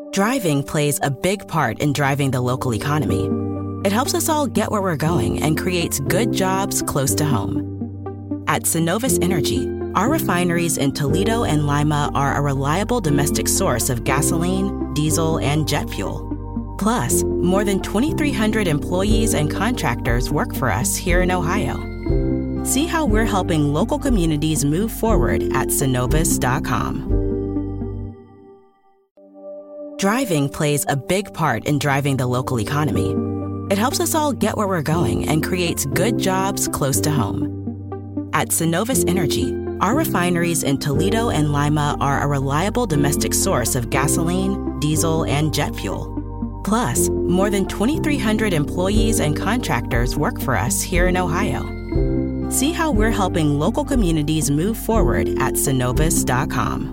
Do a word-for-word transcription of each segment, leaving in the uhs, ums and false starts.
Driving plays a big part in driving the local economy. It helps us all get where we're going and creates good jobs close to home. At Synovus Energy, our refineries in Toledo and Lima are a reliable domestic source of gasoline, diesel, and jet fuel. Plus, more than twenty-three hundred employees and contractors work for us here in Ohio. See how we're helping local communities move forward at synovus dot com. Driving plays a big part in driving the local economy. It helps us all get where we're going and creates good jobs close to home. At Synovus Energy, our refineries in Toledo and Lima are a reliable domestic source of gasoline, diesel, and jet fuel. Plus, more than twenty-three hundred employees and contractors work for us here in Ohio. See how we're helping local communities move forward at synovus dot com.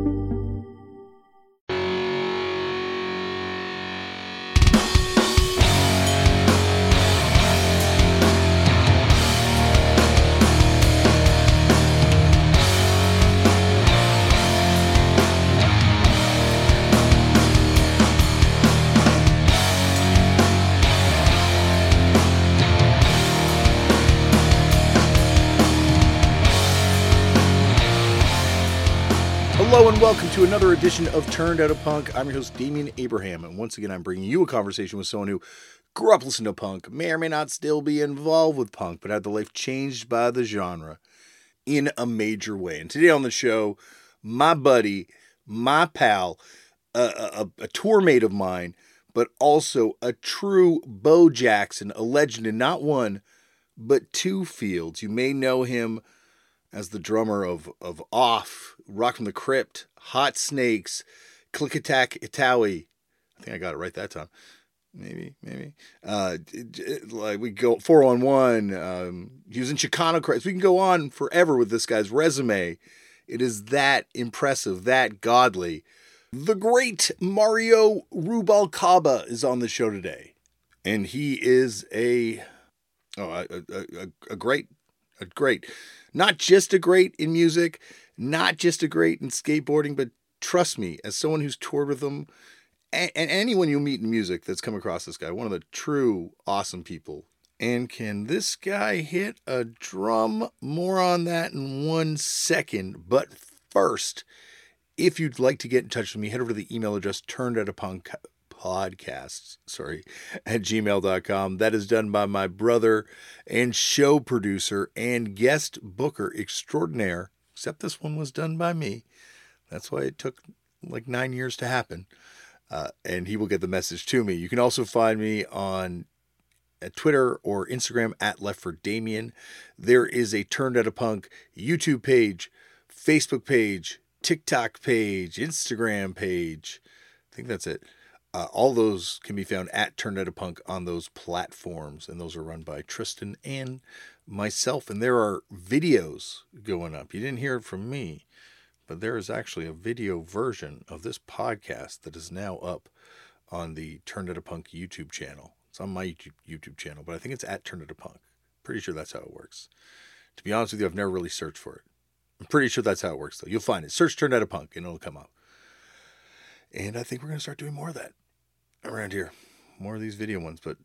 Hello and welcome to another edition of Turned Out a Punk. I'm your host, Damian Abraham, and once again, I'm bringing you a conversation with someone who grew up listening to punk, may or may not still be involved with punk, but had their life changed by the genre in a major way. And today on the show, my buddy, my pal, a, a, a tour mate of mine, but also a true Bo Jackson, a legend in not one, but two fields. You may know him as the drummer of, of Off, Rock from the Crypt, Hot Snakes, Click Attack Italy. I think I got it right that time. Maybe, maybe. Uh, it, it, like we go four on one. Um, he was in Chicano Christ. We can go on forever with this guy's resume. It is that impressive, that godly. The great Mario Rubalcaba is on the show today, and he is a oh a a, a, a great a great. Not just a great in music, not just a great in skateboarding, but trust me, as someone who's toured with him, and, and anyone you meet in music that's come across this guy, one of the true awesome people. And can this guy hit a drum? More on that in one second. But first, if you'd like to get in touch with me, head over to the email address turned out a punk podcasts, sorry, at gmail dot com. That is done by my brother and show producer and guest booker extraordinaire, except this one was done by me. That's why it took like nine years to happen. Uh, and he will get the message to me. You can also find me on at Twitter or Instagram at Left for Damien. There is a Turned Out a Punk YouTube page, Facebook page, TikTok page, Instagram page. I think that's it. Uh, all those can be found at Turned Out a Punk on those platforms, and those are run by Tristan and myself. And there are videos going up. You didn't hear it from me, but there is actually a video version of this podcast that is now up on the Turned Out a Punk YouTube channel. It's on my YouTube, YouTube channel, but I think it's at Turned Out a Punk. Pretty sure that's how it works. To be honest with you, I've never really searched for it. I'm pretty sure that's how it works, though. You'll find it. Search Turned Out a Punk, and it'll come up. And I think we're going to start doing more of that around here. More of these video ones, but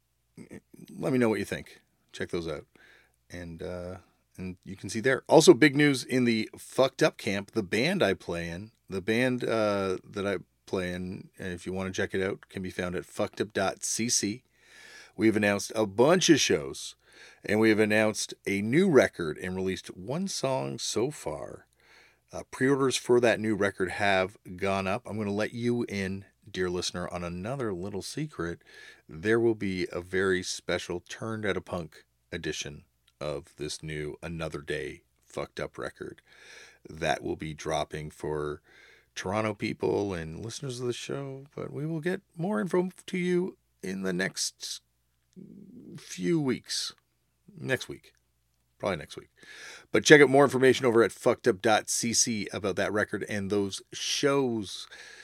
let me know what you think. Check those out. And uh, and you can see there. Also, big news in the Fucked Up Camp, the band I play in, the band uh, that I play in, and if you want to check it out, can be found at fucked up dot c c. We've announced a bunch of shows, and we have announced a new record and released one song so far. Uh, pre-orders for that new record have gone up. I'm going to let you in, dear listener, on another little secret. There will be a very special Turned Out a Punk edition of this new Another Day Fucked Up record that will be dropping for Toronto people and listeners of the show. But we will get more info to you in the next few weeks. Next week. Probably next week. But check out more information over at fucked up dot c c about that record and those shows.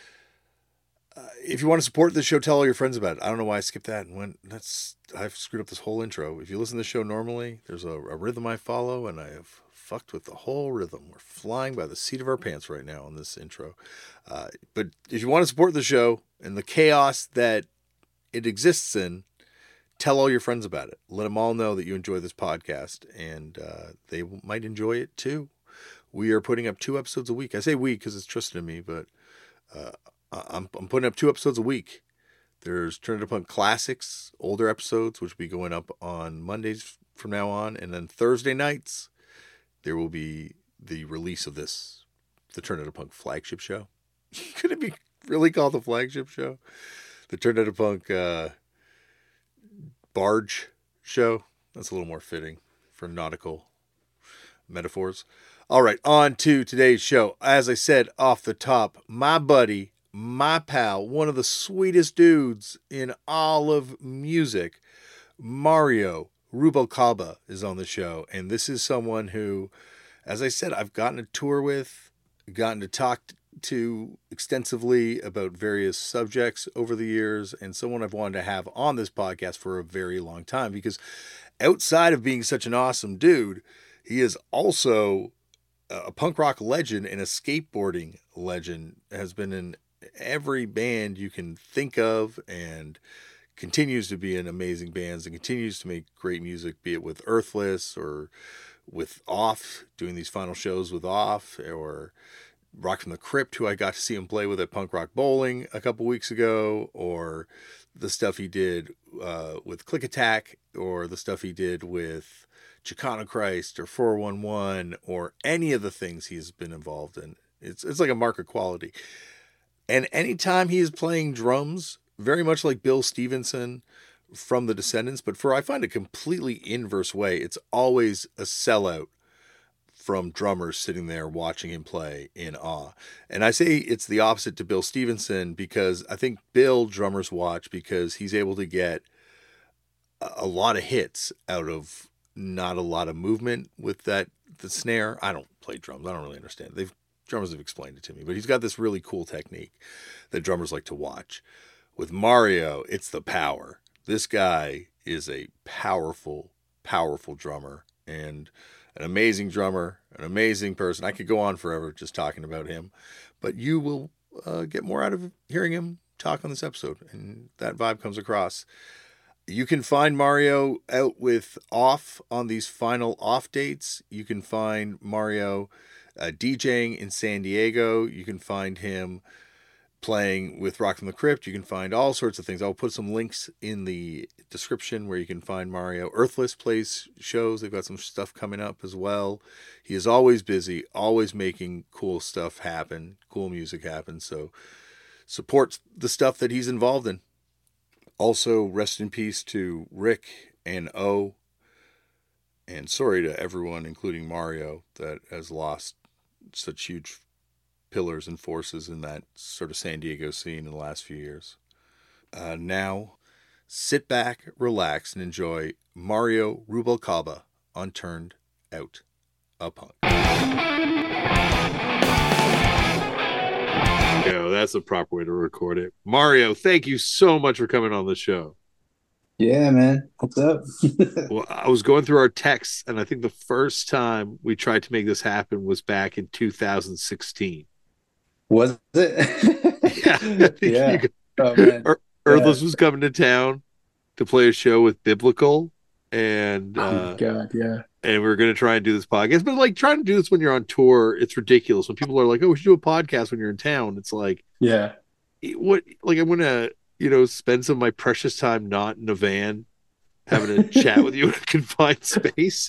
Uh, if you want to support this show, tell all your friends about it. I don't know why I skipped that and went, that's, I've screwed up this whole intro. If you listen to the show normally, there's a, a rhythm I follow, and I have fucked with the whole rhythm. We're flying by the seat of our pants right now on this intro. Uh, but if you want to support the show and the chaos that it exists in, tell all your friends about it. Let them all know that you enjoy this podcast, and uh, they might enjoy it too. We are putting up two episodes a week. I say we because it's Tristan and me, but uh, I'm, I'm putting up two episodes a week. There's Turn It Up Punk Classics, older episodes, which will be going up on Mondays from now on. And then Thursday nights, there will be the release of this, the Turn It Up Punk flagship show. Could it be really called the flagship show? The Turn It Up Punk uh, barge show. That's a little more fitting for nautical metaphors. All right, on to today's show. As I said off the top, my buddy, my pal, one of the sweetest dudes in all of music, Mario Rubalcaba, is on the show. And this is someone who, as I said, I've gotten to tour with, gotten to talk to extensively about various subjects over the years, and someone I've wanted to have on this podcast for a very long time, because outside of being such an awesome dude, he is also a punk rock legend and a skateboarding legend, has been in every band you can think of, and continues to be in amazing bands and continues to make great music, be it with Earthless or with Off, doing these final shows with Off, or Rock from the Crypt, who I got to see him play with at Punk Rock Bowling a couple weeks ago, or the stuff he did uh, with Click Attack, or the stuff he did with Chicano Christ or four one one, or any of the things he's been involved in. It's it's like a mark of quality. And anytime he is playing drums, very much like Bill Stevenson from The Descendants, but for I find a completely inverse way, it's always a sellout from drummers sitting there watching him play in awe. And I say it's the opposite to Bill Stevenson, because I think Bill drummers watch because he's able to get a lot of hits out of not a lot of movement with that the snare. I don't play drums. I don't really understand. They've drummers have explained it to me, but he's got this really cool technique that drummers like to watch. With Mario, it's the power. This guy is a powerful, powerful drummer, and an amazing drummer, an amazing person. I could go on forever just talking about him, but you will uh, get more out of hearing him talk on this episode, and that vibe comes across. You can find Mario out with Off on these final Off dates. You can find Mario uh, DJing in San Diego. You can find him playing with Rock from the Crypt. You can find all sorts of things. I'll put some links in the description where you can find Mario. Earthless plays shows. They've got some stuff coming up as well. He is always busy, always making cool stuff happen, cool music happen. So support the stuff that he's involved in. Also, rest in peace to Rick and O. And sorry to everyone, including Mario, that has lost such huge pillars and forces in that sort of San Diego scene in the last few years. Uh, now, sit back, relax, and enjoy Mario Rubalcaba on Turned Out a Punk. Yo, that's the proper way to record it. Mario, thank you so much for coming on the show. Yeah, man. What's up? Well, I was going through our texts, and I think the first time we tried to make this happen was back in two thousand sixteen. Was it? Yeah. Yeah. Could, oh, man. Er, Earthless yeah. was coming to town to play a show with Biblical, and uh, oh, God, yeah. And we are going to try and do this podcast. But like trying to do this when you're on tour, it's ridiculous. When people are like, oh, we should do a podcast when you're in town. It's like, yeah. What, like, I'm going to, you know, spend some of my precious time not in a van having a chat with you in a confined space.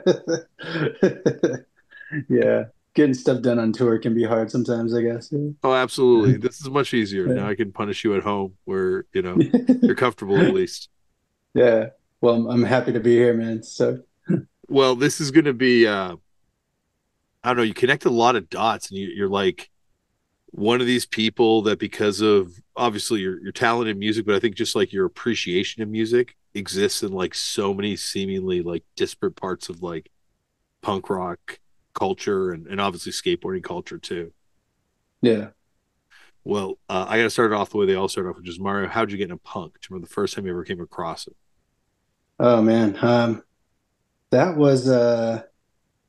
Yeah. Getting stuff done on tour can be hard sometimes, I guess. Yeah. Oh, absolutely. This is much easier. Yeah. Now I can punish you at home where, you know, you're comfortable at least. Yeah. Well, I'm, I'm happy to be here, man. So. Well, this is going to be, uh, I don't know, you connect a lot of dots, and you, you're like one of these people that, because of obviously your, your talent in music, but I think just like your appreciation of music exists in like so many seemingly like disparate parts of like punk rock culture and, and obviously skateboarding culture too. Yeah. Well, uh, I got to start it off the way they all start off, which is Mario, how'd you get into punk? Do you remember the first time you ever came across it? Oh, man. Um, That was, uh,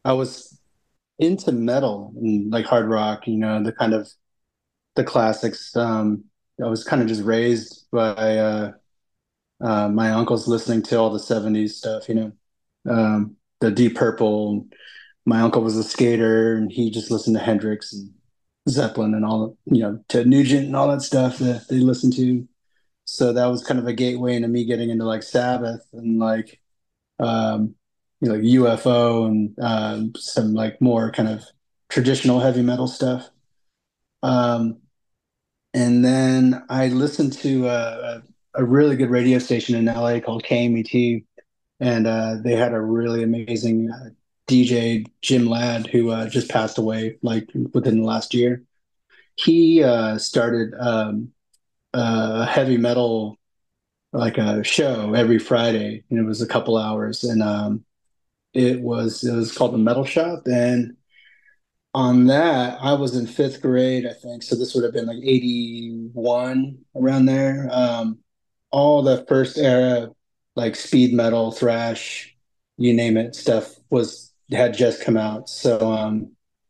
I was into metal and like hard rock, you know, the kind of the classics. Um, I was kind of just raised by uh, uh, my uncles listening to all the seventies stuff, you know, um, the Deep Purple. My uncle was a skater and he just listened to Hendrix and Zeppelin and all, you know, to Nugent and all that stuff that they listened to. So that was kind of a gateway into me getting into like Sabbath and like, um, you know, like U F O and um, some like more kind of traditional heavy metal stuff. Um, and then I listened to a, a really good radio station in L A called K M E T, and uh, they had a really amazing uh, D J, Jim Ladd, who uh, just passed away like within the last year. He uh, started um, a heavy metal like a show every Friday, and it was a couple hours, and um, it was it was called the Metal Shop, and on that, I was in fifth grade, I think. So this would have been like eighty-one around there. Um, all the first era, like speed metal, thrash, you name it, stuff was had just come out. So um,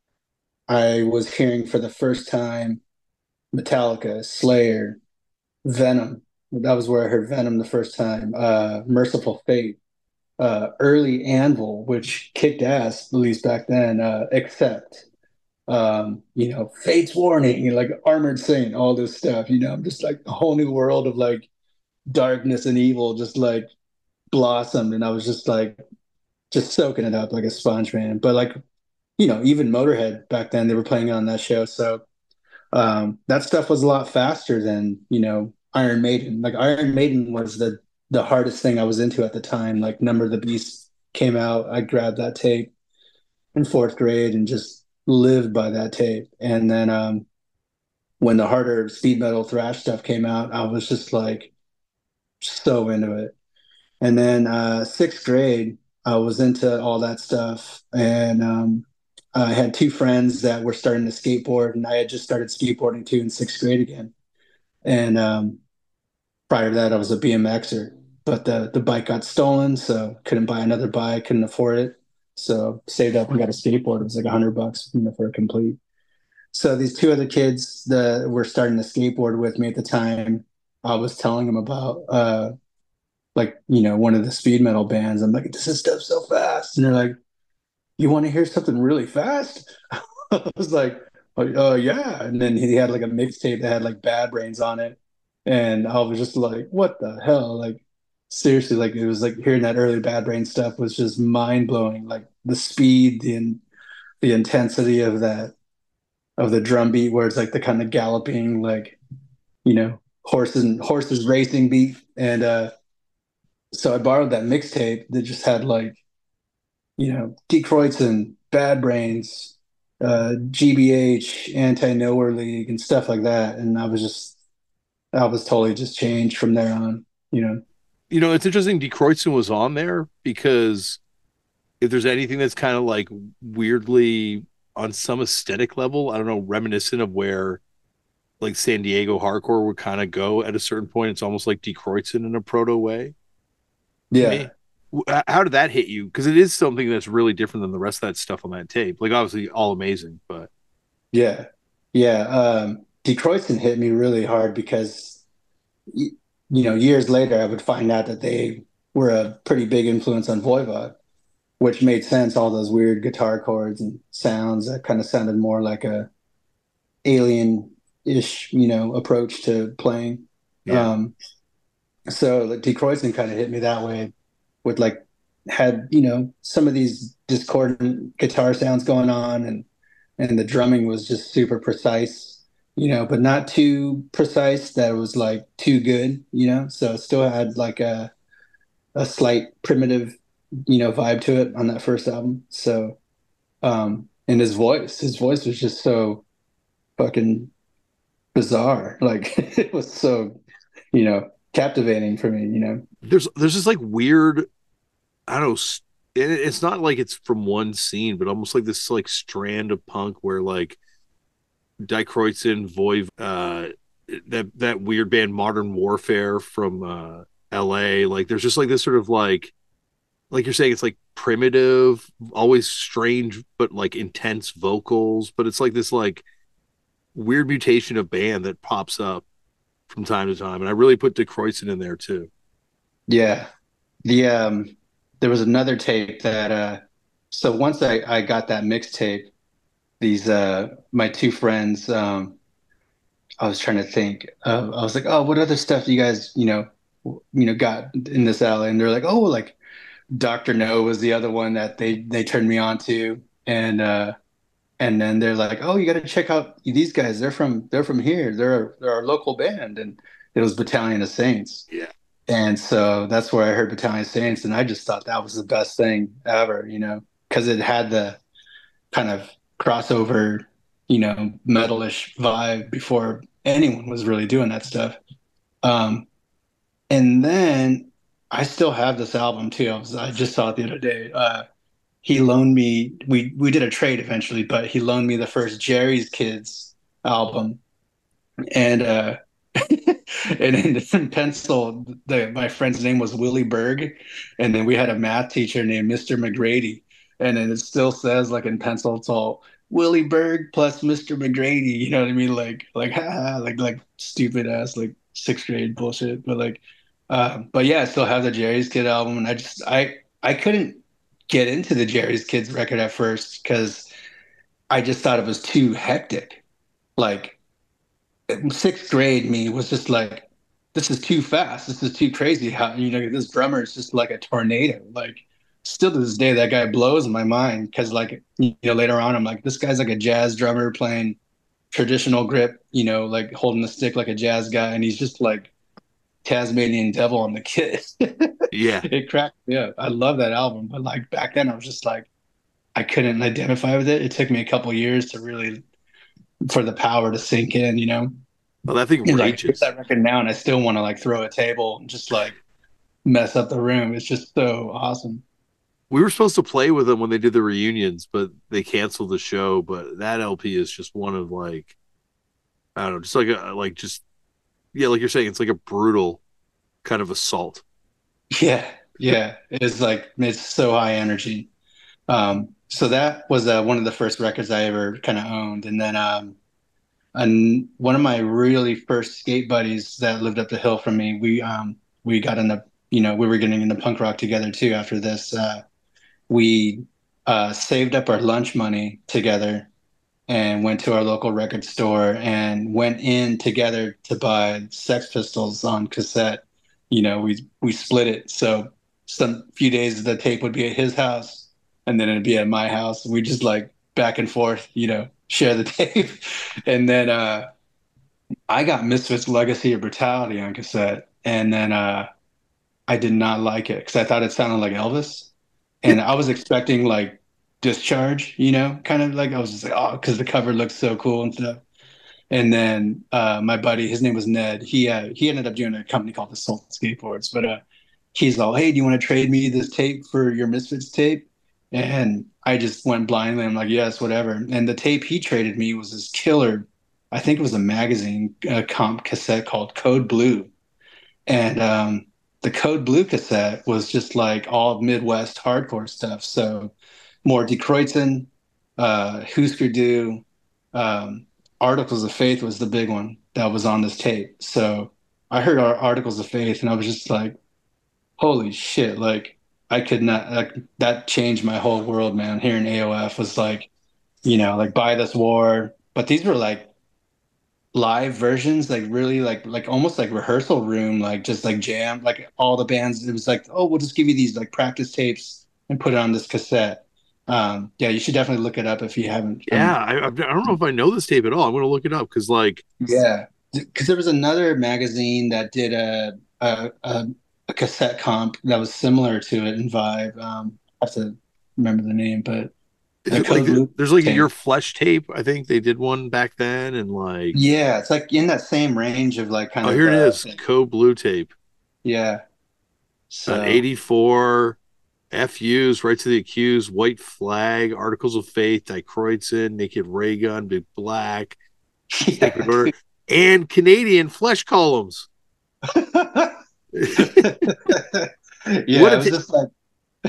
I was hearing for the first time Metallica, Slayer, Venom. That was where I heard Venom the first time. Uh, Merciful Fate, uh, early Anvil, which kicked ass, at least back then, uh, Accept um, you know, Fate's Warning, you know, like Armored Saint, all this stuff, you know, I'm just like a whole new world of like darkness and evil just like blossomed. And I was just like, just soaking it up like a sponge, man. But like, you know, even Motorhead back then, they were playing on that show. So um, that stuff was a lot faster than, you know, Iron Maiden. Like Iron Maiden was the, the hardest thing I was into at the time. Like Number of the Beast came out. I grabbed that tape in fourth grade and just lived by that tape. And then um, when the harder speed metal thrash stuff came out, I was just like so into it. And then uh, sixth grade, I was into all that stuff. And um, I had two friends that were starting to skateboard, and I had just started skateboarding too in sixth grade again. And um, prior to that, I was a BMXer, but the the bike got stolen, so couldn't buy another bike, couldn't afford it. So saved up and got a skateboard. It was like a hundred bucks, you know, for a complete. So these two other kids that were starting to skateboard with me at the time, I was telling them about uh like, you know, one of the speed metal bands. I'm like, this is stuff so fast. And they're like, you want to hear something really fast? I was like, oh, uh, yeah. And then he had like a mixtape that had like Bad Brains on it. And I was just like, what the hell? Like, seriously, like it was like hearing that early Bad Brain stuff was just mind blowing. Like the speed, the the intensity of that of the drum beat where it's like the kind of galloping, like, you know, horses and horses racing beat. And uh so I borrowed that mixtape that just had like, you know, D. Kreutzen, Bad Brains, uh, G B H, Anti Nowhere League, and stuff like that. And I was just, I was totally just changed from there on, you know. You know, it's interesting. D. Kreutzen was on there because if there's anything that's kind of like weirdly on some aesthetic level, I don't know, reminiscent of where like San Diego hardcore would kind of go at a certain point. It's almost like D. Kreutzen in a proto way to Yeah, me. How did that hit you? Because it is something that's really different than the rest of that stuff on that tape. Like obviously all amazing, but yeah, yeah. Um, D. Kreutzen hit me really hard because, y- you know, years later I would find out that they were a pretty big influence on Voivod, which made sense. All those weird guitar chords and sounds that kind of sounded more like a alien-ish, you know, approach to playing. yeah. Um, so like D. Kreutzen kind of hit me that way with like had, you know, some of these discordant guitar sounds going on and and the drumming was just super precise, you know, but not too precise that it was like too good, you know. So it still had like a a slight primitive, you know, vibe to it on that first album. So um and his voice, his voice was just so fucking bizarre. Like it was so, you know, captivating for me, you know. There's there's this like weird, I don't know, it's not like it's from one scene, but almost like this like strand of punk where like Die Kreutzen, Voiv, uh, that that weird band Modern Warfare from uh, L A. Like there's just like this sort of like like you're saying, it's like primitive, always strange, but like intense vocals. But it's like this like weird mutation of band that pops up from time to time. And I really put Dick Kreutzen in there too. Yeah. The um there was another tape that uh so once I I got that mixtape, these uh my two friends, um I was trying to think. Uh, I was like, "Oh, what other stuff you guys, you know, w- you know, got in this alley?" And they're like, "Oh, like doctor No was the other one that they they turned me on to." And uh and then they're like, "Oh, you got to check out these guys. They're from they're from here. They're they're our local band." And it was Battalion of Saints. Yeah. And so that's where I heard Battalion of Saints, and I just thought that was the best thing ever, you know, because it had the kind of crossover, you know, metalish vibe before anyone was really doing that stuff. Um, and then I still have this album too. I was I just saw it the other day. Uh, he loaned me. We we did a trade eventually, but he loaned me the first Jerry's Kids album, and uh, and in, in pencil, the, my friend's name was Willie Berg, and then we had a math teacher named Mister McGrady, and then it still says like in pencil, it's all Willie Berg plus Mister McGrady. You know what I mean? Like like ha, like like stupid ass like sixth grade bullshit. But like, uh, but yeah, I still have the Jerry's Kid album, and I just I I couldn't get into the Jerry's Kids record at first because I just thought it was too hectic. Like sixth grade me was just like, this is too fast. This is too crazy. How, you know, this drummer is just like a tornado. Like, still to this day, that guy blows my mind because, like, you know, later on, I'm like, this guy's like a jazz drummer playing traditional grip, you know, like holding the stick like a jazz guy, and he's just like Tasmanian Devil on the kid. Yeah. It cracked me up. I love that album, but like back then, I was just like, I couldn't identify with it. It took me a couple years to really for the power to sink in, you know. Well, that thing And like hear rages. that record now, and I still want to like throw a table and just like mess up the room. It's just so awesome. We were supposed to play with them when they did the reunions, but they canceled the show. But that L P is just one of like, I don't know, just like a like just yeah, like you're saying, it's like a brutal kind of assault. Yeah, yeah. It's like it's so high energy. Um, so that was uh, one of the first records I ever kind of owned, and then um, and one of my really first skate buddies that lived up the hill from me, we um we got in the you know we were getting into punk rock together too. After this, uh, we uh, saved up our lunch money together and went to our local record store and went in together to buy Sex Pistols on cassette. You know, we we split it. So some few days the tape would be at his house and then it'd be at my house. We just like back and forth, you know, share the tape. And then uh I got Misfits Legacy of Brutality on cassette. And then uh I did not like it because I thought it sounded like Elvis. And I was expecting like Discharge, you know, kind of like I was just like, oh, because the cover looks so cool and stuff. And then uh, my buddy, his name was Ned. He uh, he ended up doing a company called Assault Skateboards. But uh, he's all, hey, do you want to trade me this tape for your Misfits tape? And I just went blindly. I'm like, yes, whatever. And the tape he traded me was this killer. I think it was a magazine uh, comp cassette called Code Blue. And um, the Code Blue cassette was just like all Midwest hardcore stuff. So more De Kreutzen, uh, Husker Du, um, Articles of Faith was the big one that was on this tape. So I heard our Articles of Faith and I was just like, holy shit, like I could not, like that changed my whole world, man. Hearing A O F was like, you know, like Buy This War. But these were like live versions, like really like like almost like rehearsal room, like just like jam, like all the bands. It was like, oh, we'll just give you these like practice tapes and put it on this cassette. Um, yeah, you should definitely look it up if you haven't. Yeah, Um, I, I don't know if I know this tape at all. I'm going to look it up because, like, yeah, because there was another magazine that did a a, a a cassette comp that was similar to it in vibe. Um, I have to remember the name, but is the it like Code Blue there's like a tape. Your Flesh tape? I think they did one back then, and like, Yeah, it's like in that same range of like kind oh, of here it uh, is, Code Blue tape, yeah. uh, So eighty-four, F Us, Right to the Accused, White Flag, Articles of Faith, Die Kreutzen, Naked Ray Gun, Big Black, Sacred yeah, Order, and Canadian Flesh Columns. yeah, What a it was t- just like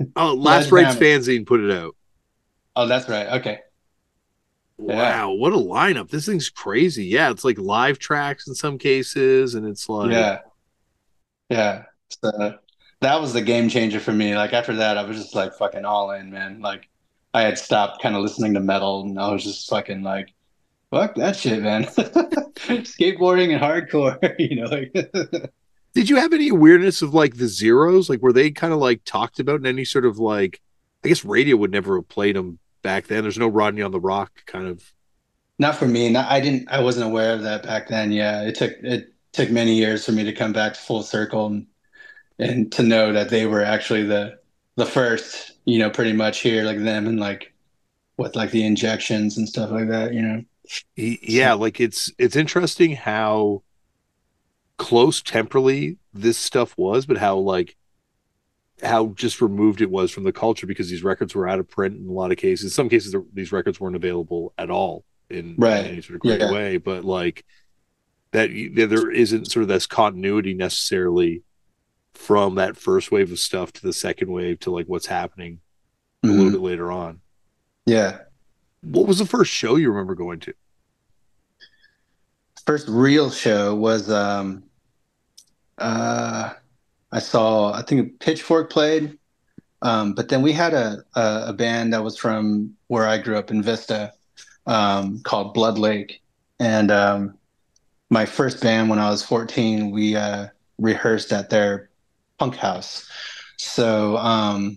Oh, Last Rites Sledgehammer. fanzine put it out. Oh, that's right. Okay. Yeah. Wow, what a lineup. This thing's crazy. Yeah, it's like live tracks in some cases, and it's like Yeah. Yeah. So that was the game changer for me. Like after that, I was just like fucking all in, man. Like I had stopped kind of listening to metal and I was just fucking like, fuck that shit, man. Skateboarding and hardcore, you know, like did you have any awareness of like the Zeros? Like were they kind of like talked about in any sort of like I guess radio would never have played them back then. There's no Rodney on the Rock kind of not for me. Not, I didn't I wasn't aware of that back then. Yeah. It took it took many years for me to come back full circle and, and to know that they were actually the the first, you know, pretty much here, like them and like with like the injections and stuff like that, you know. So, yeah, like it's it's interesting how close temporally this stuff was, but how like how just removed it was from the culture because these records were out of print in a lot of cases. In some cases, these records weren't available at all in, in right. any sort of great Yeah. way. But like that, there isn't sort of this continuity necessarily from that first wave of stuff to the second wave to like what's happening a little bit Hmm. later on. Yeah. What was the first show you remember going to? First real show was um uh I saw I think Pitchfork played. Um, but then we had a, a a band that was from where I grew up in Vista, um, called Blood Lake. And um my first band when I was fourteen, we uh rehearsed at their punk house. So um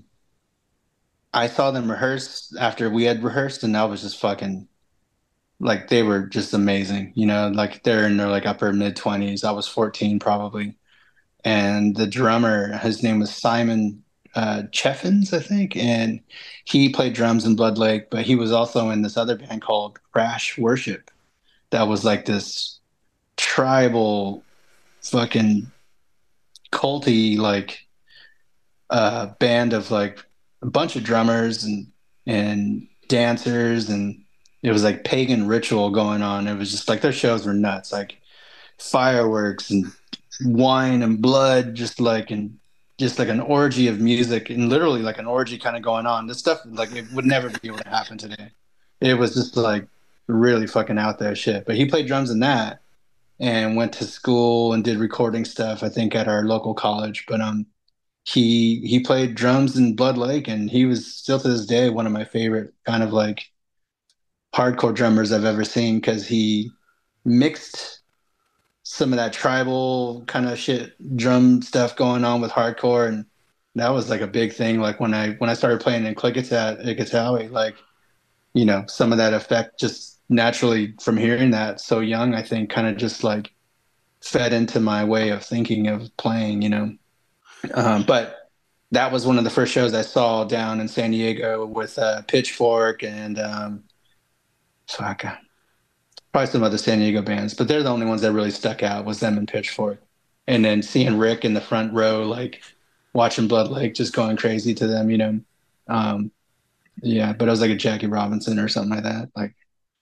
I saw them rehearse after we had rehearsed and that was just fucking like they were just amazing, you know, like they're in their like upper mid twenties. I was fourteen probably. And the drummer, his name was Simon uh, Cheffins, I think, and he played drums in Blood Lake, but he was also in this other band called Crash Worship. That was like this tribal, fucking culty, like uh, band of like a bunch of drummers and and dancers, and it was like pagan ritual going on. It was just like their shows were nuts, like fireworks and wine and blood, just like and just like an orgy of music and literally like an orgy kind of going on. This stuff like it would never be able to happen today. It was just like really fucking out there shit. But he played drums in that and went to school and did recording stuff, I think, at our local college. But um he he played drums in Blood Lake and he was still to this day one of my favorite kind of like hardcore drummers I've ever seen because he mixed some of that tribal kind of shit drum stuff going on with hardcore, and that was like a big thing. Like when I when I started playing in Clickitat, Ikatawi, like you know some of that effect just naturally from hearing that so young, I think kind of just like fed into my way of thinking of playing, you know. Um, but that was one of the first shows I saw down in San Diego with uh, Pitchfork and um, fuck, probably some other San Diego bands, but they're the only ones that really stuck out was them and Pitchfork. And then seeing Rick in the front row, like watching Blood Lake, just going crazy to them, you know. Um, yeah, but it was like a Jackie Robinson or something like that, like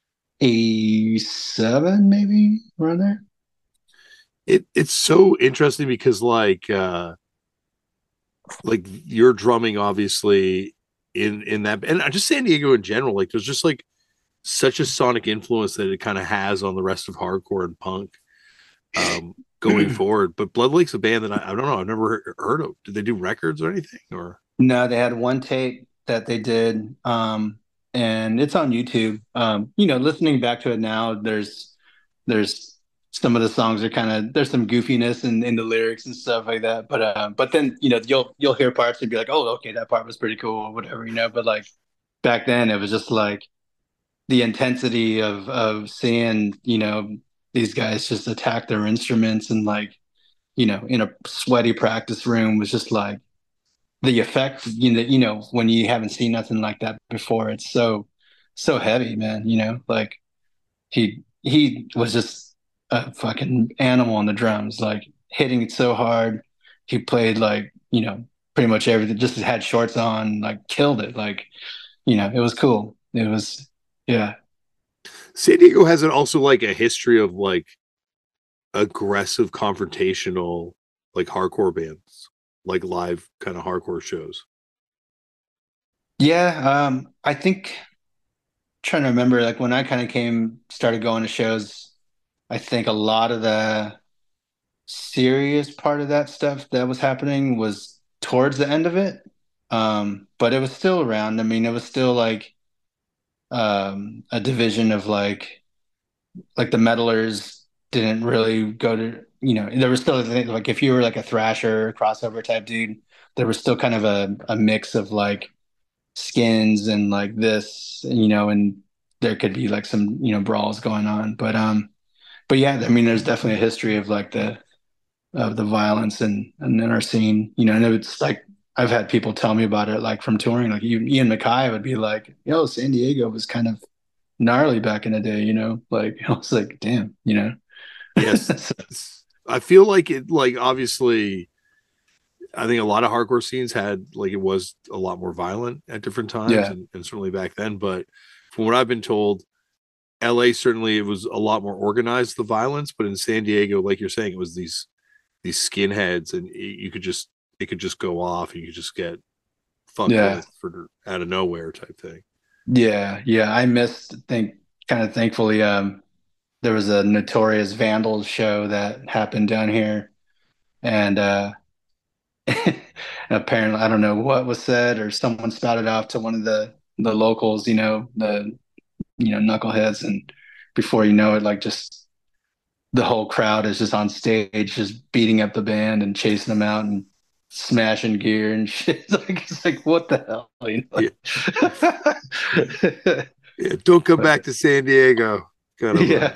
eighty-seven maybe around there. It it's so interesting because like uh like you're drumming obviously in in that and just San Diego in general, like there's just like such a sonic influence that it kind of has on the rest of hardcore and punk um going forward. But Blood Lake's a band that I, I don't know, I've never heard of. Did they do records or anything? Or No, they had one tape that they did, um, and it's on YouTube. Um, you know, listening back to it now, there's there's some of the songs are kind of there's some goofiness in, in the lyrics and stuff like that. But uh, but then you know you'll you'll hear parts and be like, oh, okay, that part was pretty cool, or whatever, you know. But like back then, it was just like the intensity of of seeing you know these guys just attack their instruments and like you know in a sweaty practice room was just like the effect you know you know when you haven't seen nothing like that before. It's so so heavy, man, you know, like he he was just a fucking animal on the drums, like hitting it so hard. He played like you know pretty much everything, just had shorts on, like killed it, like you know it was cool. It was yeah. San Diego has an also like a history of like aggressive confrontational like hardcore bands, like live kind of hardcore shows. Yeah, um, I think trying to remember like when I kind of came started going to shows, I think a lot of the serious part of that stuff that was happening was towards the end of it. Um, but it was still around. I mean, it was still like um a division of like like the metalers didn't really go to, you know, there was still a thing, like if you were like a thrasher crossover type dude, there was still kind of a, a mix of like skins and like this, you know, and there could be like some, you know, brawls going on. But um but yeah, I mean there's definitely a history of like the of the violence and and in our scene, you know, and it's like I've had people tell me about it like from touring, like Ian Ian MacKaye would be like, yo, San Diego was kind of gnarly back in the day, you know? Like I was like, damn, you know. Yes. So, I feel like it, like, obviously, I think a lot of hardcore scenes had, like, it was a lot more violent at different times, yeah. and, and certainly back then. But from what I've been told, L A certainly, it was a lot more organized, the violence, but in San Diego, like you're saying, it was these these skinheads, and you could just it could just go off, and you could just get fucked Yeah. with for out of nowhere type thing. Yeah. Yeah. I missed think kind of thankfully um there was a Notorious Vandals show that happened down here and uh apparently I don't know what was said or someone spouted off to one of the the locals, you know, the you know, knuckleheads and before you know it, like just the whole crowd is just on stage, just beating up the band and chasing them out and smashing gear and shit. Like it's like what the hell? You know? Yeah, Like, yeah. Don't come but back to San Diego. Kind of a yeah.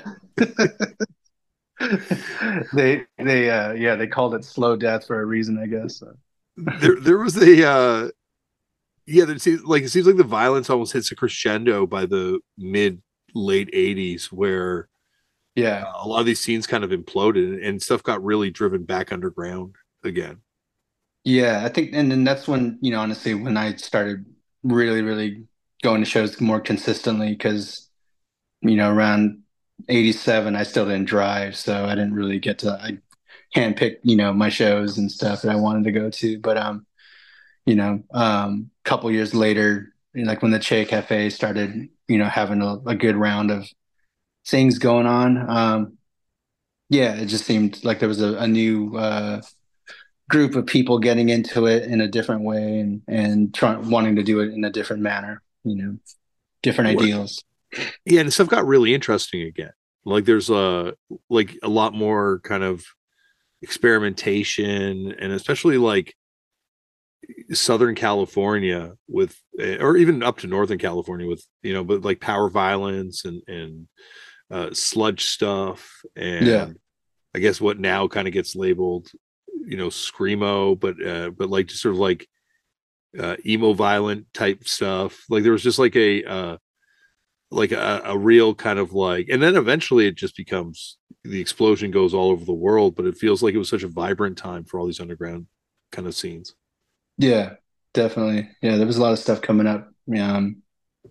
They they uh yeah, they called it slow death for a reason, I guess. So. there. There was a uh, yeah. There seems like it seems like the violence almost hits a crescendo by the mid late eighties, where Yeah. uh, a lot of these scenes kind of imploded, and stuff got really driven back underground again. Yeah, I think and then that's when, you know, honestly when I started really, really going to shows more consistently because, you know, around eighty-seven I still didn't drive, so I didn't really get to I handpick, you know, my shows and stuff that I wanted to go to. But um, you know, um a couple years later, you know, like when the Che Cafe started, you know, having a, a good round of things going on, um, yeah, it just seemed like there was a, a new uh group of people getting into it in a different way and and trying wanting to do it in a different manner, you know, different What? ideals. Yeah, and stuff got really interesting again. Like there's a like a lot more kind of experimentation, and especially like Southern California with, or even up to Northern California with, you know, but like power violence and and uh, sludge stuff, Yeah. and I guess what now kind of gets labeled, you know, screamo, but uh, but like just sort of like uh, emo violent type stuff. Like there was just like a uh, like a, a real kind of like, and then eventually it just becomes, the explosion goes all over the world, but it feels like it was such a vibrant time for all these underground kind of scenes. Yeah, definitely. Yeah, there was a lot of stuff coming up. Um,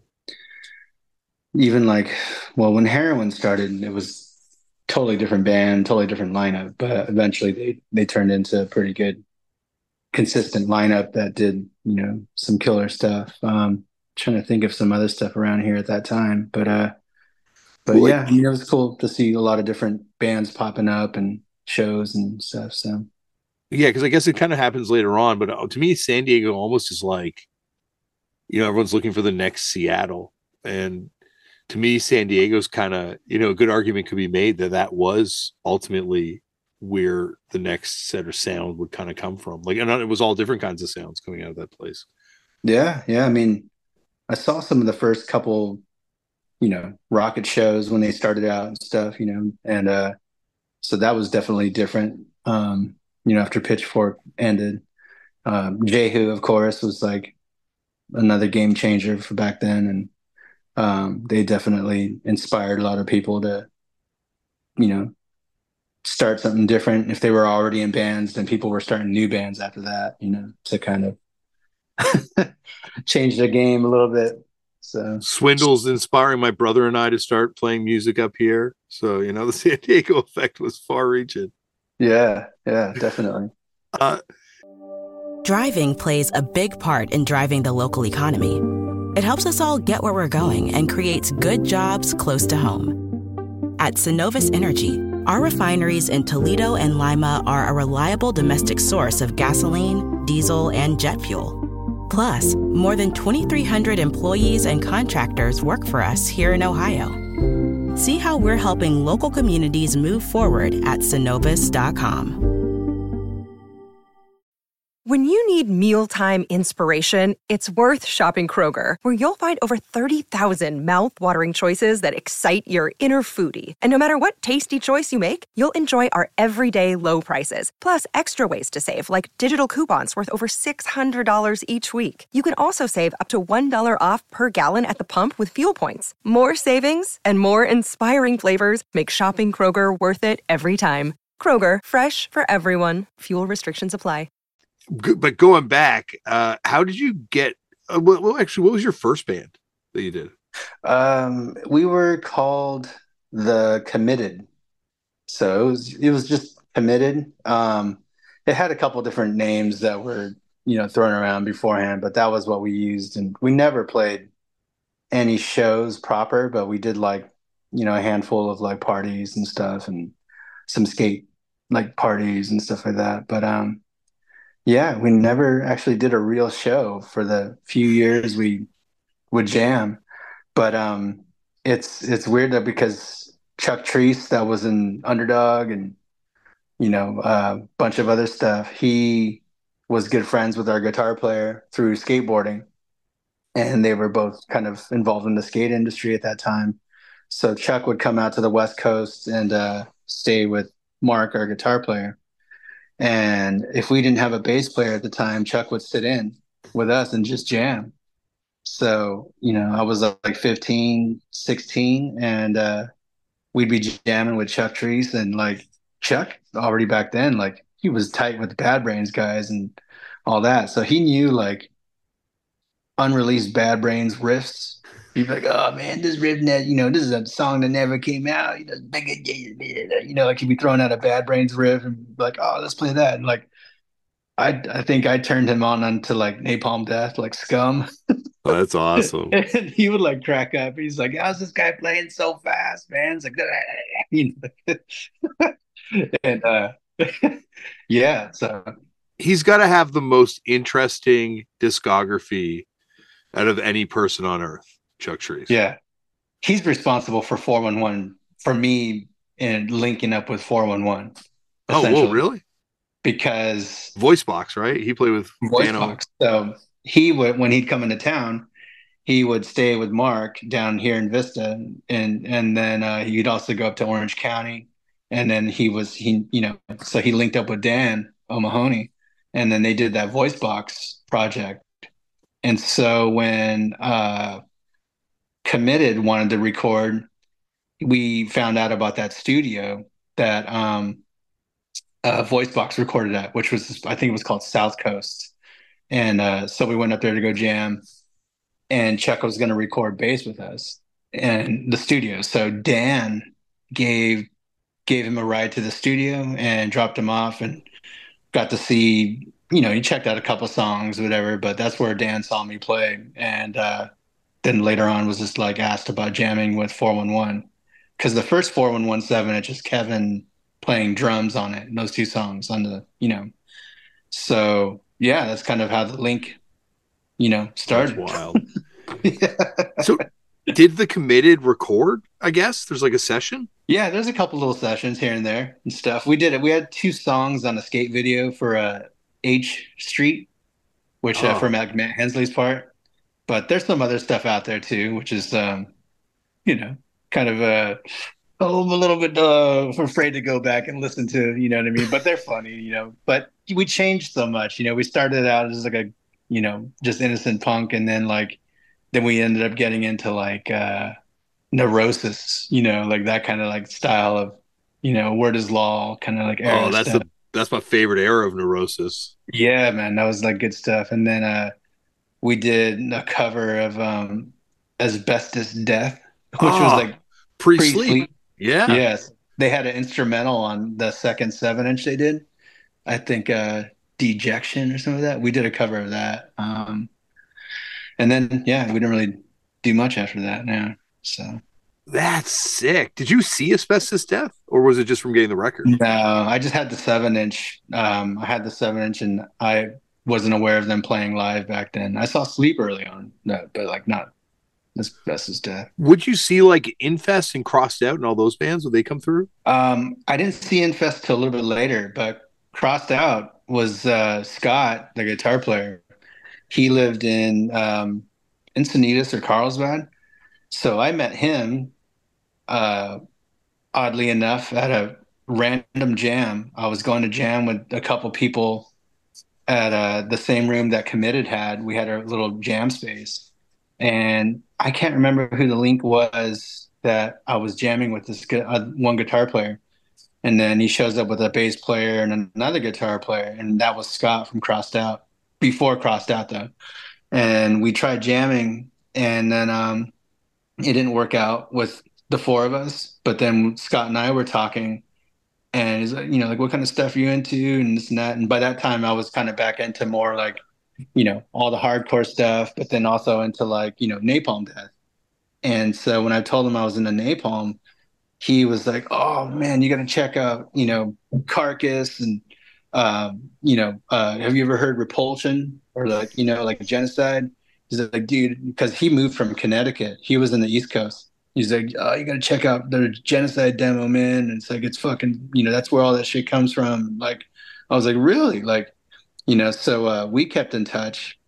even like, well, when Heroin started, it was totally different band, totally different lineup, but eventually they they turned into a pretty good, consistent lineup that did, you know, some killer stuff. Um, trying to think of some other stuff around here at that time, but uh, but Well, like, yeah, I mean, it was cool to see a lot of different bands popping up and shows and stuff. So yeah, because I guess it kind of happens later on, but uh, to me, San Diego almost is like, you know, everyone's looking for the next Seattle, and to me, San Diego's kind of, you know, a good argument could be made that that was ultimately where the next set of sound would kind of come from. Like, and it was all different kinds of sounds coming out of that place. yeah, yeah. I mean, I saw some of the first couple, you know, Rocket shows when they started out and stuff, you know, and uh, so that was definitely different. Um, you know, after Pitchfork ended, um, Jehu, of course, was like another game changer for back then, and um, they definitely inspired a lot of people to, you know, start something different. If they were already in bands, then people were starting new bands after that, you know, to kind of change the game a little bit. So Swindle's inspiring my brother and I to start playing music up here. So, you know, the San Diego effect was far reaching. yeah, yeah, definitely. Uh, Driving plays a big part in driving the local economy. It helps us all get where we're going and creates good jobs close to home. At Synovus Energy, our refineries in Toledo and Lima are a reliable domestic source of gasoline, diesel, and jet fuel. Plus, more than twenty-three hundred employees and contractors work for us here in Ohio. See how we're helping local communities move forward at Synovus dot com. When you need mealtime inspiration, it's worth shopping Kroger, where you'll find over thirty thousand mouth-watering choices that excite your inner foodie. And no matter what tasty choice you make, you'll enjoy our everyday low prices, plus extra ways to save, like digital coupons worth over six hundred dollars each week. You can also save up to one dollar off per gallon at the pump with fuel points. More savings and more inspiring flavors make shopping Kroger worth it every time. Kroger, fresh for everyone. Fuel restrictions apply. But going back, uh, how did you get? Uh, well, well, actually, what was your first band that you did? Um, we were called the Committed, so it was it was just Committed. Um, it had a couple different names that were you know thrown around beforehand, but that was what we used, and we never played any shows proper, but we did like you know a handful of like parties and stuff, and some skate like parties and stuff like that. But um. Yeah, we never actually did a real show for the few years we would jam. But um, it's it's weird that because Chuck Treese, that was an Underdog and, you know, a bunch of other stuff, he was good friends with our guitar player through skateboarding. And they were both kind of involved in the skate industry at that time. So Chuck would come out to the West Coast and uh, stay with Mark, our guitar player. And if we didn't have a bass player at the time, Chuck would sit in with us and just jam. So, you know, I was like fifteen, sixteen, and uh, we'd be jamming with Chuck Treese. And like Chuck, already back then, like he was tight with the Bad Brains guys and all that. So he knew like unreleased Bad Brains riffs. He'd be like, oh man, this riff that, you know, this is a song that never came out. You know, you know, like he'd be throwing out a Bad Brains riff and be like, oh, let's play that. And like, I I think I turned him on onto like Napalm Death, like Scum. Oh, that's awesome. And he would like crack up. He's like, how's this guy playing so fast, man? It's like, you know, and uh, yeah, so he's got to have the most interesting discography out of any person on earth. Chuck Treese. Yeah. He's responsible for four one one for me and linking up with four one one. Oh, whoa, really? Because Voicebox, right? He played with Voicebox. So he would, when he'd come into town, he would stay with Mark down here in Vista, and and then uh, he'd also go up to Orange County, and then he was he you know so he linked up with Dan O'Mahony, and then they did that Voicebox project, and so when uh, Committed wanted to record, we found out about that studio that um, uh, Voicebox recorded at, which was, I think it was called South Coast. And uh, so we went up there to go jam, and Chuck was going to record bass with us in the studio. So Dan gave gave him a ride to the studio and dropped him off, and got to see, you know, he checked out a couple songs, whatever, but that's where Dan saw me play. And uh, then later on was just like asked about jamming with four one one, because the first four one one seven, it's just Kevin playing drums on it, and those two songs on the, you know. So yeah, that's kind of how the link, you know, started. That's wild. Yeah. So did the Committed record, I guess? There's like a session? Yeah, there's a couple little sessions here and there and stuff. We did it. We had two songs on a skate video for uh, H Street, which oh. uh, for Matt, Matt Hensley's part. But there's some other stuff out there too, which is, um, you know, kind of uh, a little, a little bit uh, afraid to go back and listen to, you know what I mean? But they're funny, you know. But we changed so much, you know. We started out as like a, you know, just innocent punk, and then like, then we ended up getting into like uh, Neurosis, you know, like that kind of like style of, you know, Word is Law kind of like era. Oh, that's stuff. the that's my favorite era of Neurosis. Yeah, man, that was like good stuff. And then uh, we did a cover of um, Asbestos Death, which oh, was like pre-sleep. pre-sleep. Yeah. Yes, they had an instrumental on the second seven inch they did. I think uh, Dejection or something like that. We did a cover of that. Um, and then, yeah, we didn't really do much after that now. So That's sick. Did you see Asbestos Death, or was it just from getting the record? no, I just had the seven inch. Um, I had the seven inch, and I wasn't aware of them playing live back then. I saw Sleep early on, no, but like not Asbestos Death. Would you see like Infest and Crossed Out and all those bands? Would they come through? Um, I didn't see Infest till a little bit later, but Crossed Out was uh, Scott, the guitar player. He lived in um, Encinitas or Carlsbad. So I met him, uh, oddly enough, at a random jam. I was going to jam with a couple people at uh, the same room that Committed had. We had a little jam space. And I can't remember who the link was that I was jamming with this gu- uh, one guitar player. And then he shows up with a bass player and another guitar player. And that was Scott from Crossed Out, before Crossed Out, though. And we tried jamming, and then um, it didn't work out with the four of us. But then Scott and I were talking, and he's like, you know, like, what kind of stuff are you into, and this and that. And by that time, I was kind of back into more like, you know, all the hardcore stuff, but then also into like, you know, Napalm Death. And so when I told him I was into Napalm, he was like, oh man, you got to check out, you know, Carcass and, um, you know, uh, have you ever heard Repulsion or like, you know, like Genocide? He's like, dude, because he moved from Connecticut. He was in the East Coast. He's like, oh, you got to check out the Genocide demo, man. And it's like, it's fucking, you know, that's where all that shit comes from. Like, I was like, really? Like, you know, so uh, we kept in touch,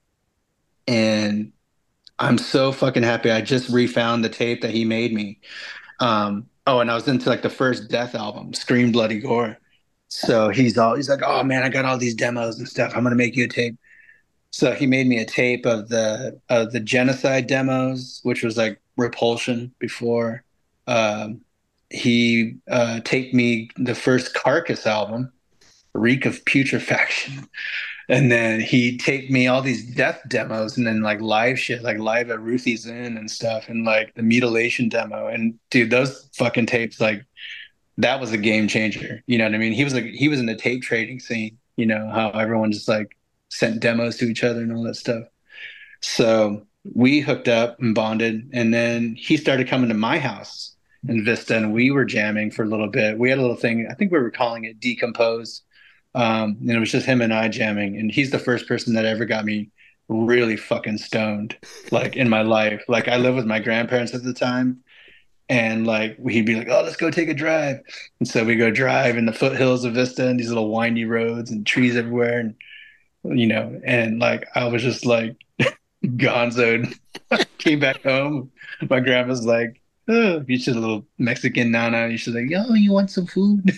and I'm so fucking happy. I just refound the tape that he made me. Um, oh, and I was into like the first Death album, Scream Bloody Gore. So he's all he's like, oh man, I got all these demos and stuff. I'm gonna make you a tape. So he made me a tape of the of the Genocide demos, which was like Repulsion before. Um, he uh, taped me the first Carcass album, Reek of Putrefaction. And then he taped me all these Death demos, and then like live shit, like live at Ruthie's Inn and stuff, and like the Mutilation demo. And dude, those fucking tapes, like that was a game changer. You know what I mean? He was like, he was in the tape trading scene, you know, how everyone just like sent demos to each other and all that stuff. So we hooked up and bonded, and then he started coming to my house in Vista, and we were jamming for a little bit. We had a little thing, I think we were calling it Decompose. Um, and it was just him and I jamming, and he's the first person that ever got me really fucking stoned, like in my life. Like I lived with my grandparents at the time, and like he'd be like, "Oh, let's go take a drive," and so we go drive in the foothills of Vista and these little windy roads and trees everywhere, and you know, and like I was just like gonzoed. Came back home, my grandma's like, "Oh, you should a little Mexican nana." You should like, "Yo, you want some food?"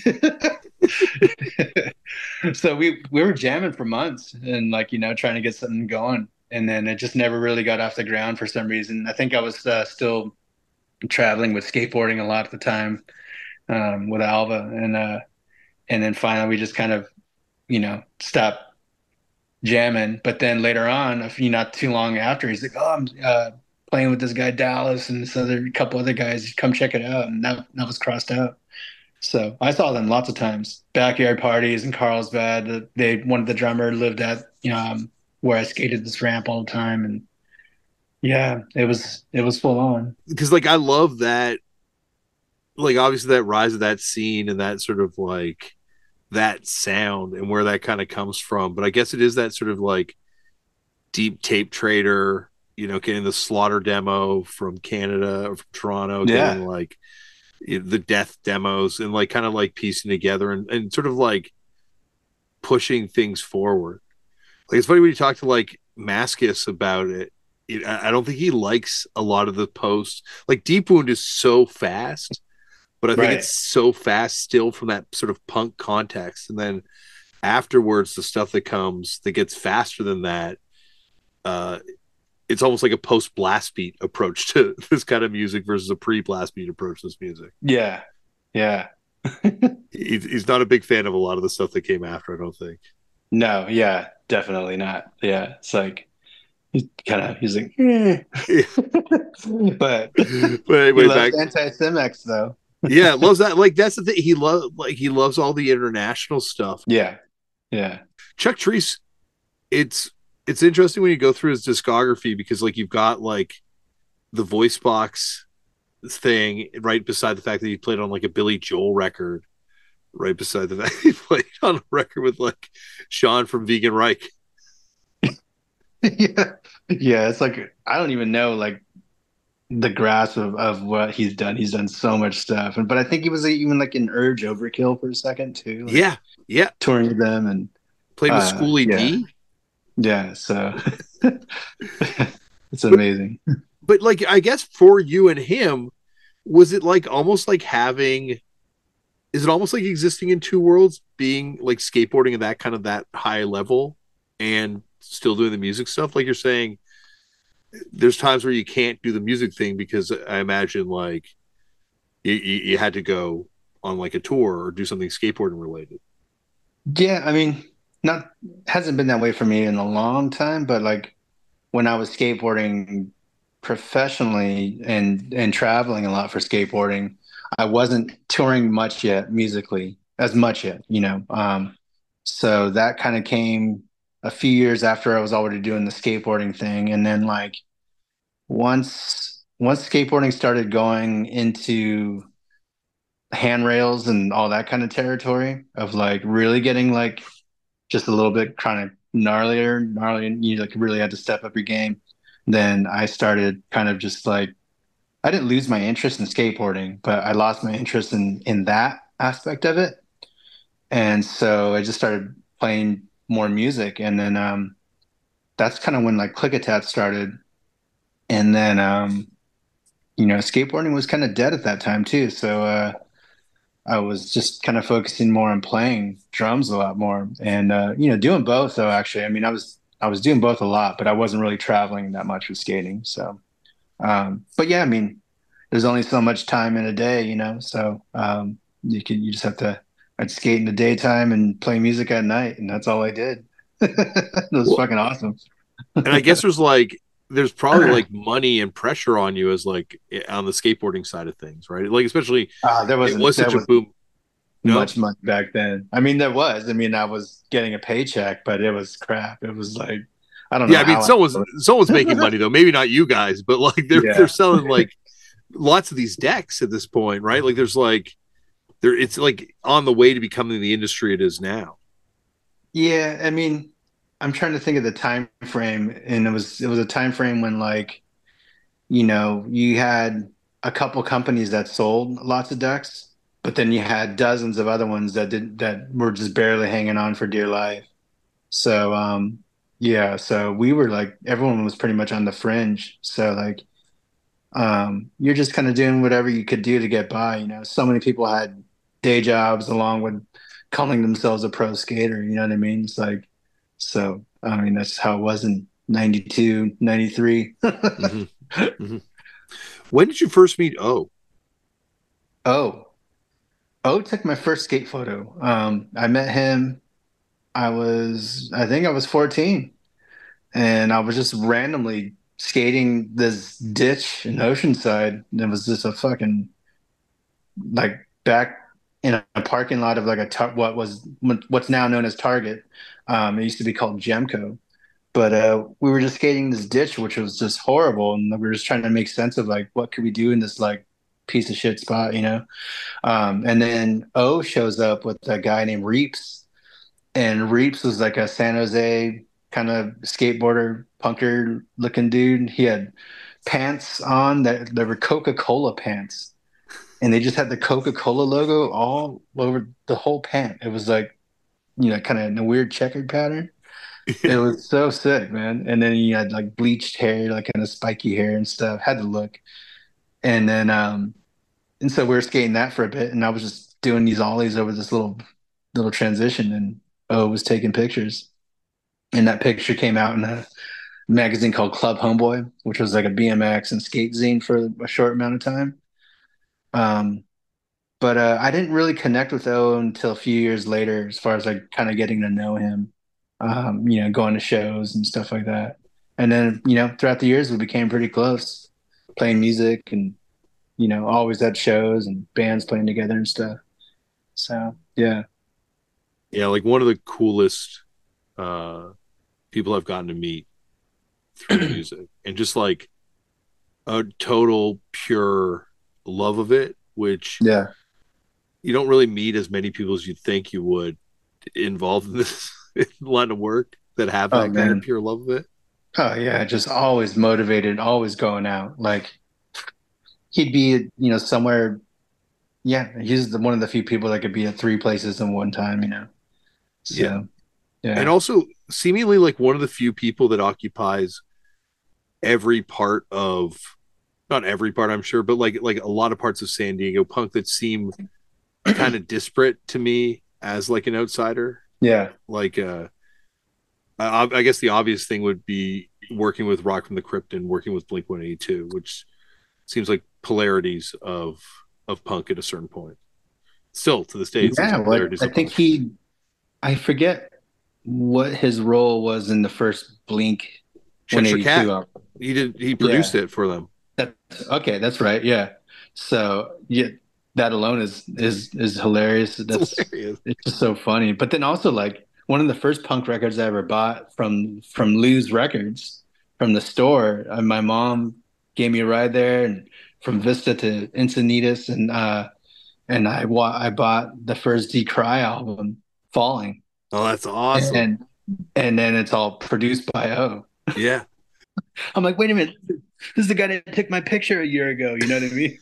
So we we were jamming for months, and like, you know, trying to get something going, and then it just never really got off the ground for some reason. I think I was uh, still traveling with skateboarding a lot at the time, um, with Alva, and uh, and then finally we just kind of, you know, stopped jamming. But then later on, a few not too long after, he's like, "Oh, I'm uh, playing with this guy Dallas and this other couple other guys. Come check it out." And that that was Crossed Out. So I saw them lots of times, backyard parties in Carlsbad. They one of the drummer lived at, you know, um, where I skated this ramp all the time, and yeah, it was it was full on. Because like I love that, like obviously that rise of that scene and that sort of like that sound and where that kind of comes from. But I guess it is that sort of like deep tape trader, you know, getting the Slaughter demo from Canada or from Toronto, Yeah. getting like the Death demos, and like kind of like piecing together and, and sort of like pushing things forward. Like it's funny when you talk to like Maskus about it, it I don't think he likes a lot of the posts. Like Deep Wound is so fast, but I think Right. it's so fast still from that sort of punk context, and then afterwards the stuff that comes that gets faster than that, uh it's almost like a post blast beat approach to this kind of music versus a pre blast beat approach to this music. Yeah, yeah. He's, he's not a big fan of a lot of the stuff that came after, I don't think. No, yeah, definitely not. Yeah, it's like he's kind of he's like, eh. but But anyway, he back, loves Anti-Semex though. yeah, loves that. Like that's the thing. He loves like he loves all the international stuff. Yeah, Yeah. Chuck Treece, it's it's interesting when you go through his discography because like you've got like the voice box thing right beside the fact that he played on like a Billy Joel record, right beside the fact he played on a record with like Sean from Vegan Reich. Yeah. Yeah. It's like, I don't even know like the grasp of, of what he's done. He's done so much stuff. And, but I think he was even like in Urge Overkill for a second too, like Yeah, yeah. touring with them and, Played with uh, Schoolie yeah. D. Yeah. So it's But, amazing. but like, I guess for you and him, was it like almost like having, is it almost like existing in two worlds, being like skateboarding at that kind of that high level and still doing the music stuff? Like you're saying, there's times where you can't do the music thing because I imagine like you, you, you had to go on like a tour or do something skateboarding related. Yeah. I mean, not, hasn't been that way for me in a long time, but like when I was skateboarding professionally and and traveling a lot for skateboarding, I wasn't touring much yet musically, as much yet, you know. Um, so that kind of came a few years after I was already doing the skateboarding thing, and then like once once skateboarding started going into handrails and all that kind of territory of like really getting like just a little bit kind of gnarlier, gnarly, and you like really had to step up your game. Then I started kind of just like I didn't lose my interest in skateboarding, but I lost my interest in in that aspect of it. And so I just started playing more music, and then um, that's kind of when like Clickatat started, and then um, you know skateboarding was kind of dead at that time too. So uh, I was just kind of focusing more on playing drums a lot more and uh, you know, doing both though, actually. I mean, I was I was doing both a lot, but I wasn't really traveling that much with skating. So um, but yeah, I mean, there's only so much time in a day, you know. So um you can you just have to I'd skate in the daytime and play music at night, and that's all I did. It was Well, fucking awesome. and I guess there's like there's probably like money and pressure on you as like on the skateboarding side of things, right? Like especially Uh, there it wasn't was there such a was boom. No, much money back then. I mean, there was. I mean, I was getting a paycheck, but it was crap. It was like I don't know yeah, I mean how someone's I someone's making money though. Maybe not you guys, but like they're they're yeah. selling like lots of these decks at this point, right? Like there's like there it's like on the way to becoming the industry it is now. Yeah, I mean, I'm trying to think of the time frame, and it was it was a time frame when like, you know, you had a couple companies that sold lots of decks, but then you had dozens of other ones that did that were just barely hanging on for dear life. So um yeah, so we were like everyone was pretty much on the fringe. So like um you're just kind of doing whatever you could do to get by, you know. So many people had day jobs along with calling themselves a pro skater, you know what I mean? It's like so I mean that's how it was in ninety-two, ninety-three. Mm-hmm. Mm-hmm. When did you first meet O? Oh, oh, took my first skate photo. Um, I met him. I was, I think I was fourteen, and I was just randomly skating this ditch in Oceanside. It was just a fucking like back in a parking lot of like a tar what was what's now known as Target. Um, it used to be called Gemco. But uh, we were just skating this ditch, which was just horrible, and we were just trying to make sense of like what could we do in this like piece of shit spot, you know? Um, and then O shows up with a guy named Reeps, and Reeps was like a San Jose kind of skateboarder, punker looking dude. He had pants on that they were Coca-Cola pants, and they just had the Coca-Cola logo all over the whole pant. It was like, you know, kind of in a weird checkered pattern. It Yeah. was so sick, man. And then he had like bleached hair, like kind of spiky hair and stuff. Had to look. And then um and so we were skating that for a bit, and I was just doing these ollies over this little little transition, and oh, was taking pictures. And that picture came out in a magazine called Club Homeboy, which was like a B M X and skate zine for a short amount of time. Um, but uh, I didn't really connect with O until a few years later, as far as like kind of getting to know him, um, you know, going to shows and stuff like that. And then, you know, throughout the years, we became pretty close, playing music and, you know, always at shows and bands playing together and stuff. So, yeah. Yeah, like one of the coolest uh, people I've gotten to meet through music, and just like a total pure love of it, which Yeah. you don't really meet as many people as you'd think you would involved in this line of work that have Oh that kind of man. pure love of it. Oh yeah, just always motivated, always going out. Like he'd be, you know, somewhere. Yeah, he's the, one of the few people that could be at three places in one time, you know. Yeah. So And yeah, also seemingly like one of the few people that occupies every part of, not every part I'm sure, but like like a lot of parts of San Diego punk that seem kind of disparate to me as like an outsider. yeah, Like uh I, I guess the obvious thing would be working with Rock from the Crypt and working with Blink one eighty-two, which seems like polarities of of punk at a certain point. Still to this day, it seems yeah. like What polarities I of think punk. he, I forget what his role was in the first Blink Cheshire Cat, one eighty-two album. he did he produced Yeah, it for them. that's okay. That's right. Yeah. So yeah, that alone is is is hilarious. It's That's hilarious. it's just so funny. But then also like one of the first punk records I ever bought from from Lou's Records from the store. Uh, my mom gave me a ride there and from Vista to Encinitas and uh and I wa- I bought the first Decry album, Falling, Oh, that's awesome. and and then it's all produced by O. Yeah. I'm like, wait a minute, this is the guy that took my picture a year ago. You know what I mean?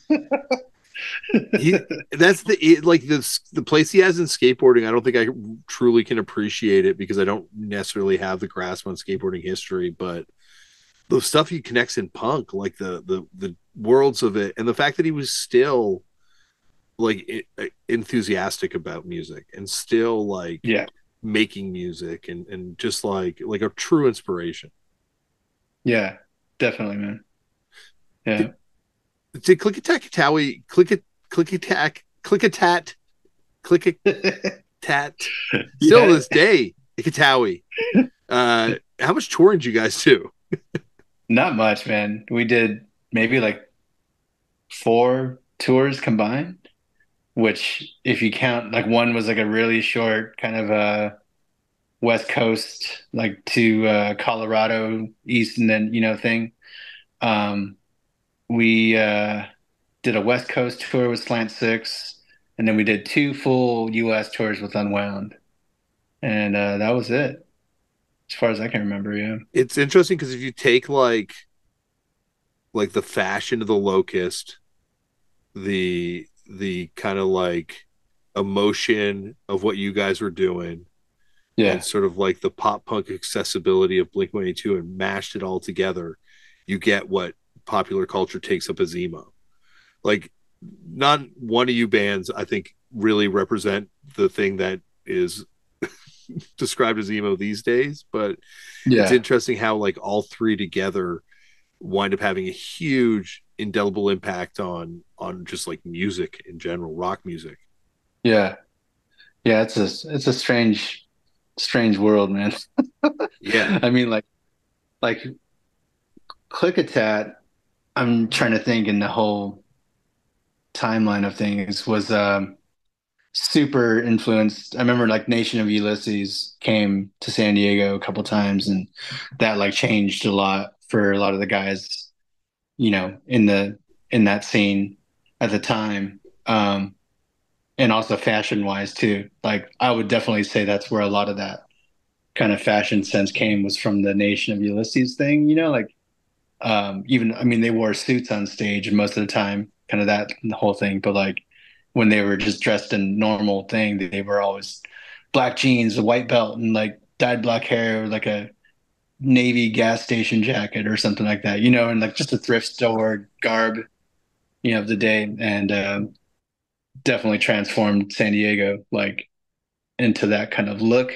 He that's the it, like the the place he has in skateboarding. I don't think I truly can appreciate it because I don't necessarily have the grasp on skateboarding history, but the stuff he connects in punk, like the the the worlds of it, and the fact that he was still like it, enthusiastic about music and still like Yeah, making music and and just like like a true inspiration. yeah, definitely, man. Yeah. Did, did Click Attack Cowie click it click attack click a tat click a tat still to Yeah, this day Ikatawi. Uh, how much touring did you guys do? not much, man. We did maybe like four tours combined, which if you count, like one was like a really short kind of uh West Coast, like to uh Colorado East and then, you know, thing. Um, we uh did a West Coast tour with Slant Six, and then we did two full U S tours with Unwound. And uh that was it, as far as I can remember, yeah. It's interesting because if you take like like the fashion of the Locust, the the kind of like emotion of what you guys were doing, and Yeah. sort of like the pop punk accessibility of Blink one eighty-two and mashed it all together, you get what popular culture takes up as emo. Like, not one of you bands, I think, really represent the thing that is described as emo these days, but it's Yeah. interesting how like all three together wind up having a huge indelible impact on on just like music in general, rock music. Yeah. Yeah, it's a it's a strange strange world, man. Yeah. I mean like like Clickatat, I'm trying to think in the whole timeline of things was um super influenced. I remember like Nation of Ulysses came to San Diego a couple times and that like changed a lot for a lot of the guys, you know, in the in that scene at the time. Um and also fashion wise too. Like I would definitely say that's where a lot of that kind of fashion sense came was from the Nation of Ulysses thing, you know, like um even I mean they wore suits on stage most of the time, kind of that the whole thing, but like when they were just dressed in normal thing, they were always black jeans, a white belt, and like dyed black hair, or like a navy gas station jacket or something like that, you know, and like just a thrift store garb, you know, of the day, and um, definitely transformed San Diego like into that kind of look.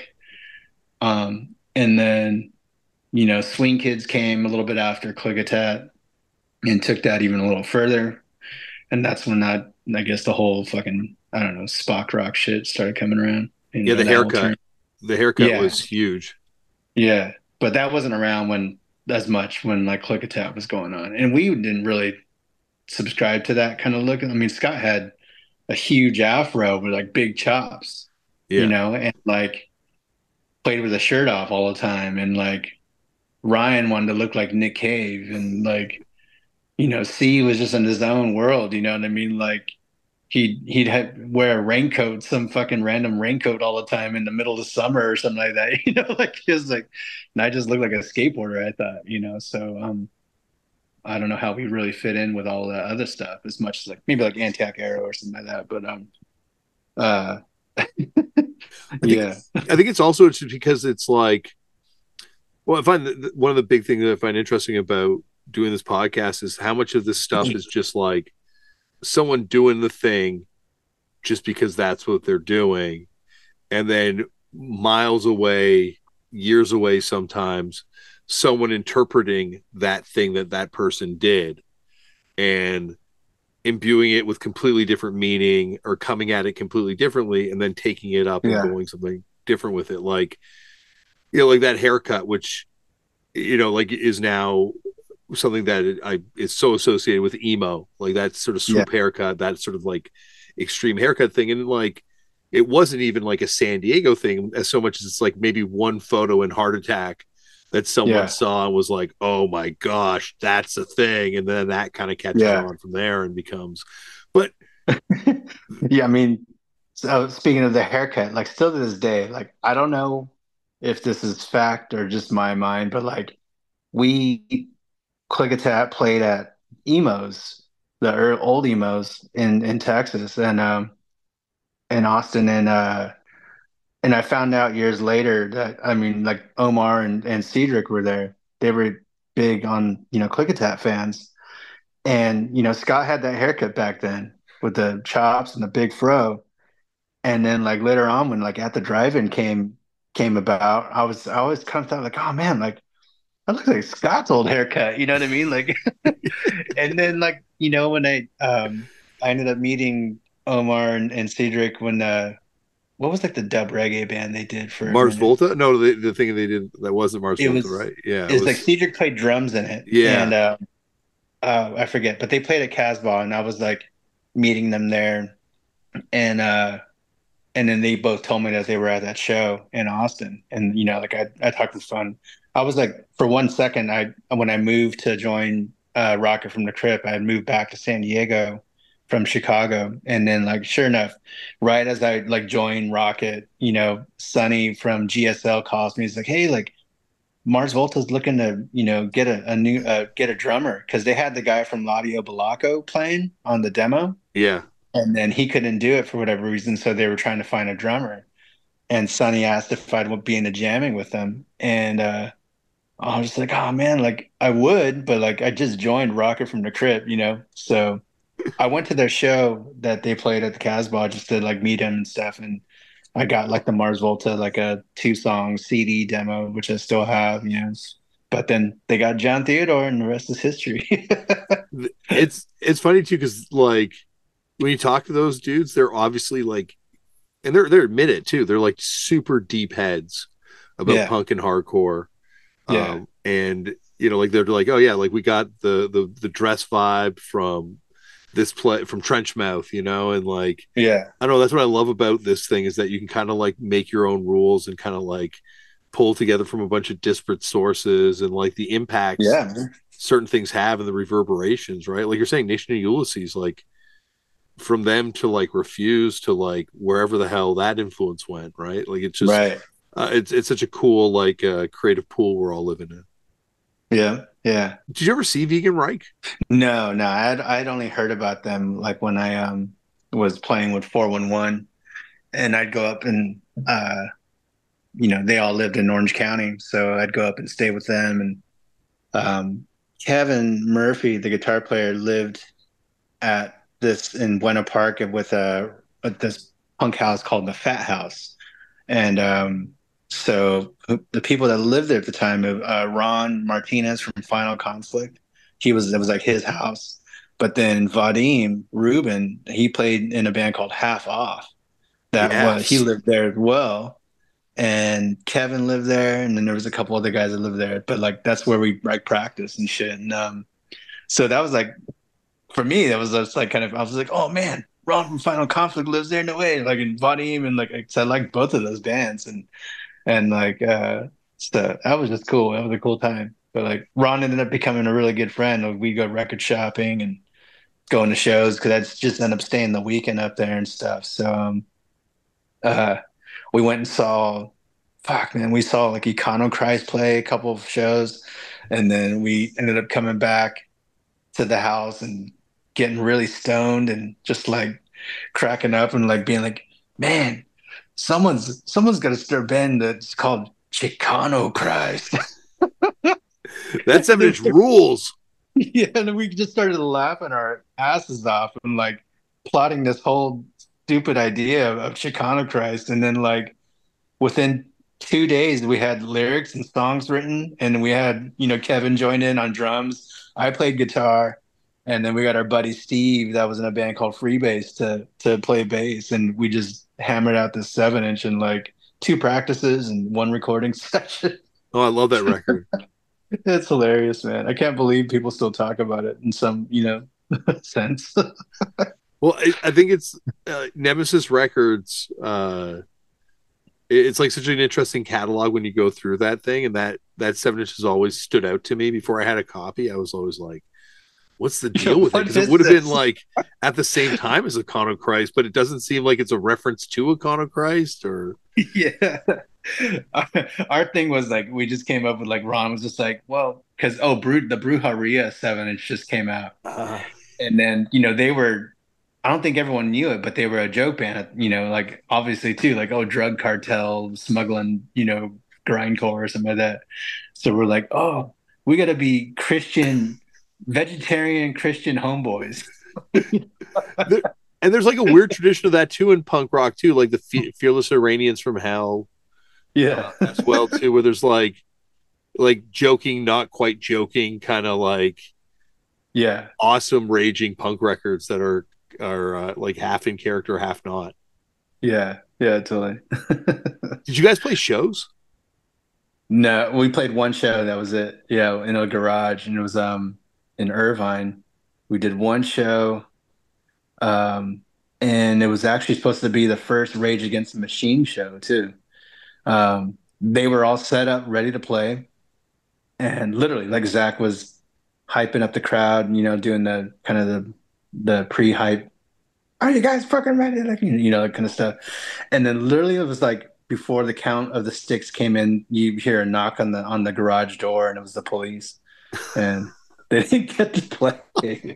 Um, and then you know, Swing Kids came a little bit after Clickatat and took that even a little further, and that's when that I guess the whole fucking I don't know Spock rock shit started coming around. You Yeah, know the that whole haircut. term. The haircut Yeah, was huge. yeah, but that wasn't around when as much when like Clickatat was going on, and we didn't really subscribe to that kind of look. I mean, Scott had a huge afro with like big chops, you Yeah. know, and like played with a shirt off all the time. And like Ryan wanted to look like Nick Cave, and like, you know, C was just in his own world, you know what I mean? Like he'd he'd have, wear a raincoat, some fucking random raincoat all the time in the middle of summer or something like that, you know, like he was like, and I just looked like a skateboarder, I thought, you know, so um I don't know how we really fit in with all that other stuff as much as like maybe like Antioch Arrow or something like that, but um uh I think yeah. I think it's also just because it's like, well, I find that one of the big things that I find interesting about doing this podcast is how much of this stuff is just like someone doing the thing just because that's what they're doing, and then miles away, years away, sometimes someone interpreting that thing that that person did and imbuing it with completely different meaning or coming at it completely differently and then taking it up and Yeah. going something different with it. Like, you know, like that haircut, which, you know, like is now something that I is so associated with emo, like that sort of swoop Yeah. haircut, that sort of like extreme haircut thing. And like, it wasn't even like a San Diego thing as so much as it's like maybe one photo in Heart Attack that someone Yeah. saw and was like, oh my gosh, that's a thing. And then that kind of catches Yeah. on from there and becomes, but Yeah, I mean, so speaking of the haircut, like still to this day, like I don't know if this is fact or just my mind, but like we Clickitat played at emos, the ear- old emos in in Texas and um in Austin, and uh and I found out years later that I mean like Omar and and Cedric were there. They were big on, you know, Clickitat fans. And, you know, Scott had that haircut back then with the chops and the big fro. And then like later on when like At the Drive-In came came about, I was I always kind of thought like, oh man, like that looks like Scott's old haircut. You know what I mean? Like and then like, you know, when I um I ended up meeting Omar and, and Cedric when uh what was like the dub reggae band they did for a Mars minute? Volta? No, the, the thing they did that wasn't Mars It Volta, was right? Yeah, it it's like was. Cedric played drums in it. Yeah, And uh, uh I forget, but they played at Casbah and I was like meeting them there. And uh and then they both told me that they were at that show in Austin. And you know, like I I talked with fun. I was like for one second, I when I moved to join uh Rocket from the Crypt, I had moved back to San Diego from Chicago. And then like sure enough, right as I like joined Rocket, you know, Sonny from G S L calls me. He's like, hey, like Mars Volta's looking to, you know, get a, a new uh, get a drummer because they had the guy from Ladio Balaco playing on the demo. yeah. And then he couldn't do it for whatever reason, so they were trying to find a drummer. And Sonny asked if I'd be into jamming with them, and uh, I was just like, "Oh man, like I would, but like I just joined Rocket from the Crypt, you know." So I went to their show that they played at the Casbah just to like meet him and stuff, and I got like the Mars Volta like a two song C D demo, which I still have, you know. But then they got John Theodore, and the rest is history. It's it's funny too because like when you talk to those dudes, they're obviously like, and they're they're admitted too. They're like super deep heads about Yeah. punk and hardcore. Yeah. Um, and you know, like they're like, oh yeah, like we got the the the dress vibe from this play from Trenchmouth, you know, and like Yeah. I don't know, that's what I love about this thing is that you can kind of like make your own rules and kind of like pull together from a bunch of disparate sources and like the impacts Yeah. certain things have and the reverberations, right? Like you're saying, Nation of Ulysses, like from them to like Refuse to like wherever the hell that influence went, right? Like it's just Right. uh, it's it's such a cool like uh, creative pool we're all living in. Yeah. Yeah. Did you ever see Vegan Reich? No, no, I'd I'd only heard about them like when I um was playing with four one one, and I'd go up and uh you know, they all lived in Orange County, so I'd go up and stay with them. And um Kevin Murphy, the guitar player, lived at this in Buena Park with a at this punk house called the Fat House. And um so the people that lived there at the time, uh, Ron Martinez from Final Conflict, he was it was like his house. But then Vadim Rubin, he played in a band called Half Off. That was he Yes. lived there as well. And Kevin lived there, and then there was a couple other guys that lived there. But like that's where we like practiced and shit. And um, so that was like for me, that was just like kind of I was like, oh man, Ron from Final Conflict lives there, no way. Like in Vadim, and like, I I like both of those bands, and and like uh, so that was just cool. That was a cool time. But like Ron ended up becoming a really good friend. Like, we go record shopping and going to shows because I just ended up staying the weekend up there and stuff. So um, uh, we went and saw, fuck man, we saw like Econochrist play a couple of shows, and then we ended up coming back to the house and getting really stoned and just like cracking up and like being like, man, someone's someone's got to start a band that's called Chicano Christ. That seven inch rules. Yeah, and we just started laughing our asses off and like plotting this whole stupid idea of, of Chicano Christ. And then like within two days we had lyrics and songs written, and we had, you know, Kevin joined in on drums. I played guitar, and then we got our buddy Steve that was in a band called Freebase to to play bass, and we just hammered out this seven inch in like two practices and one recording session. Oh, I love that record. It's hilarious, man. I can't believe people still talk about it in some, you know, sense. Well, I, I think it's uh, Nemesis Records. Uh, it- it's like such an interesting catalog when you go through that thing, and that that seven inch has always stood out to me. Before I had a copy, I was always like, "What's the deal with it?" What Because it is would have been this? like at the same time as Econochrist, but it doesn't seem like it's a reference to Econochrist or. Yeah. Our, our thing was like we just came up with like Ron was just like, well, because oh, Bru the Brujeria seven inch just came out, Uh, and then you know they were, I don't think everyone knew it, but they were a joke band, you know, like obviously too, like oh, drug cartel smuggling, you know, grindcore or something like that. So we're like, oh, we got to be Christian, vegetarian Christian homeboys. there, and there's like a weird tradition of that too in punk rock too, like the Fe- Fearless Iranians from Hell. Yeah, Uh, as well too, where there's like like joking, not quite joking, kind of like yeah. awesome raging punk records that are are uh, like half in character, half not. Yeah, yeah, totally. Did you guys play shows? No, we played one show. That was it. Yeah, in a garage, and it was um in Irvine. We did one show, um, and it was actually supposed to be the first Rage Against the Machine show too. Um, they were all set up, ready to play, and literally, like Zach was hyping up the crowd, you know, doing the kind of the the pre-hype. Are you guys fucking ready? Like, you know, that kind of stuff. And then literally it was like before the count of the sticks came in, you hear a knock on the on the garage door, and it was the police. And they didn't get to play.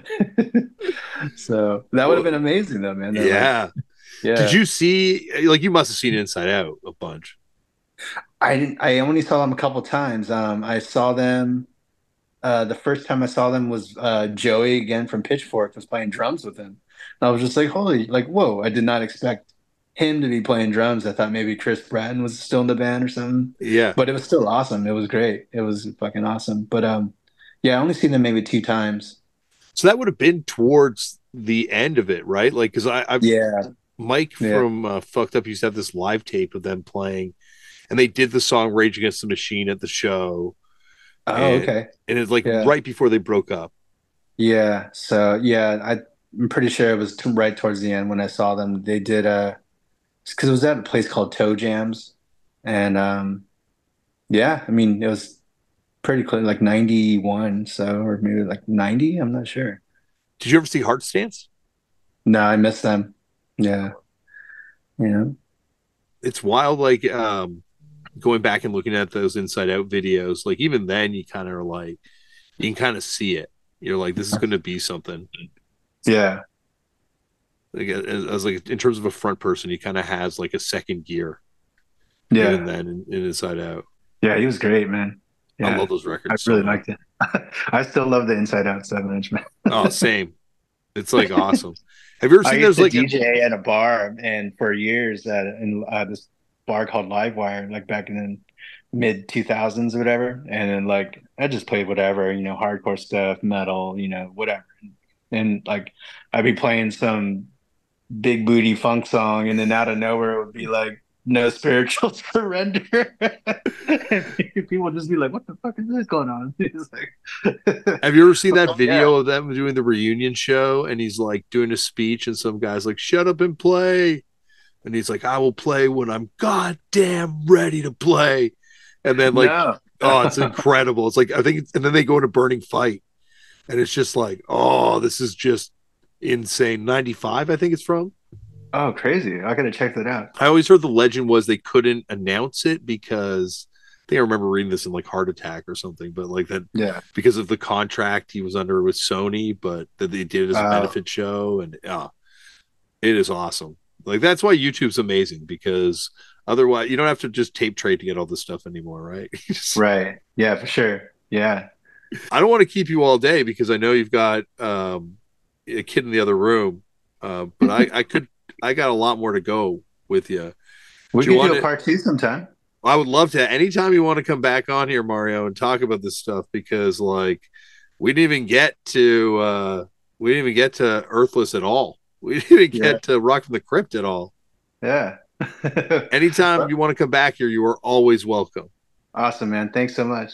So that would have been amazing though, man. They're like, Yeah. yeah. Did you see? Like, you must have seen Inside Out a bunch. I didn't I only saw them a couple times. Um I saw them uh the first time I saw them was uh Joey again from Pitchfork was playing drums with him. And I was just like, holy, like, whoa, I did not expect him to be playing drums. I thought maybe Chris Bratton was still in the band or something. Yeah. But it was still awesome. It was great. It was fucking awesome. But um yeah, I only seen them maybe two times. So that would have been towards the end of it, right? Like, because I, I've Yeah. Mike Yeah. from uh, Fucked Up used to have this live tape of them playing, and they did the song "Rage Against the Machine" at the show. Oh, and, okay. And it's like Yeah. right before they broke up. Yeah. So yeah, I I'm pretty sure it was t right towards the end when I saw them. They did uh because it was at a place called Toe Jams. And um yeah, I mean it was pretty close, like ninety-one, so or maybe like ninety, I'm not sure. Did you ever see Heart Stance? No, I miss them. Yeah. You know. It's wild. Like, um, going back and looking at those Inside Out videos, like even then you kind of are like, you can kind of see it. You're like, this is going to be something. Yeah. Like, as, as like in terms of a front person, he kind of has like a second gear. Yeah. Even then in, in Inside Out. Yeah, he was great, man. I Yeah. love those I records. so really much. liked it. I still love the Inside Out seven inch, man. Oh, same. It's like awesome. Have you ever I seen used those to like a- D J at a bar, and for years at in uh, this bar called Livewire, like back in the mid two thousands or whatever. And then like I just played whatever, you know, hardcore stuff, metal, you know, whatever. And like I'd be playing some big booty funk song, and then out of nowhere it would be like no spiritual surrender. And people just be like, "What the fuck is this going on?" It's like, Have you ever seen that oh, video yeah. of them doing the reunion show? And he's like doing a speech, and some guy's like, "Shut up and play." And he's like, "I will play when I'm goddamn ready to play." And then like, No. oh, it's incredible. It's like I think, it's, and then they go into Burning Fight, and it's just like, oh, this is just insane. ninety-five, I think it's from. Oh, crazy! I gotta check that out. I always heard the legend was they couldn't announce it because I think I remember reading this in like Heart Attack or something, but like that Yeah. because of the contract he was under with Sony, but that they did it as a Uh, benefit show, and uh, it is awesome. Like that's why YouTube's amazing, because otherwise you don't have to just tape trade to get all this stuff anymore, right? You just- right. Yeah, for sure. Yeah. I don't want to keep you all day because I know you've got um, a kid in the other room, uh, but I, I could I got a lot more to go with you. We Do you could do want a part two sometime. I would love to. Anytime you want to come back on here, Mario, and talk about this stuff, because like we didn't even get to uh, we didn't even get to Earthless at all. We didn't even get Yeah. to Rock from the Crypt at all. Yeah. Anytime you want to come back here, you are always welcome. Awesome, man. Thanks so much.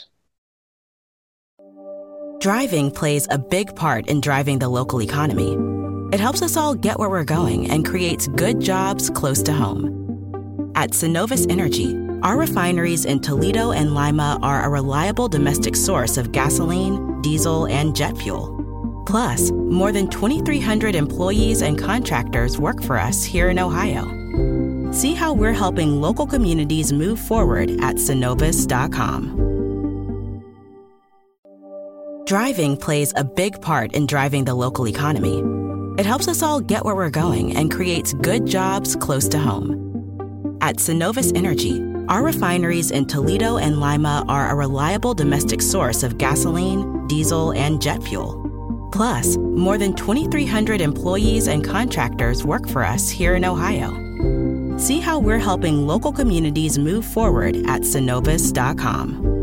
Driving plays a big part in driving the local economy. It helps us all get where we're going and creates good jobs close to home. At Synovus Energy, our refineries in Toledo and Lima are a reliable domestic source of gasoline, diesel, and jet fuel. Plus, more than twenty-three hundred employees and contractors work for us here in Ohio. See how we're helping local communities move forward at Synovus dot com. Driving plays a big part in driving the local economy. It helps us all get where we're going and creates good jobs close to home. At Synovus Energy, our refineries in Toledo and Lima are a reliable domestic source of gasoline, diesel, and jet fuel. Plus, more than twenty-three hundred employees and contractors work for us here in Ohio. See how we're helping local communities move forward at Synovus dot com.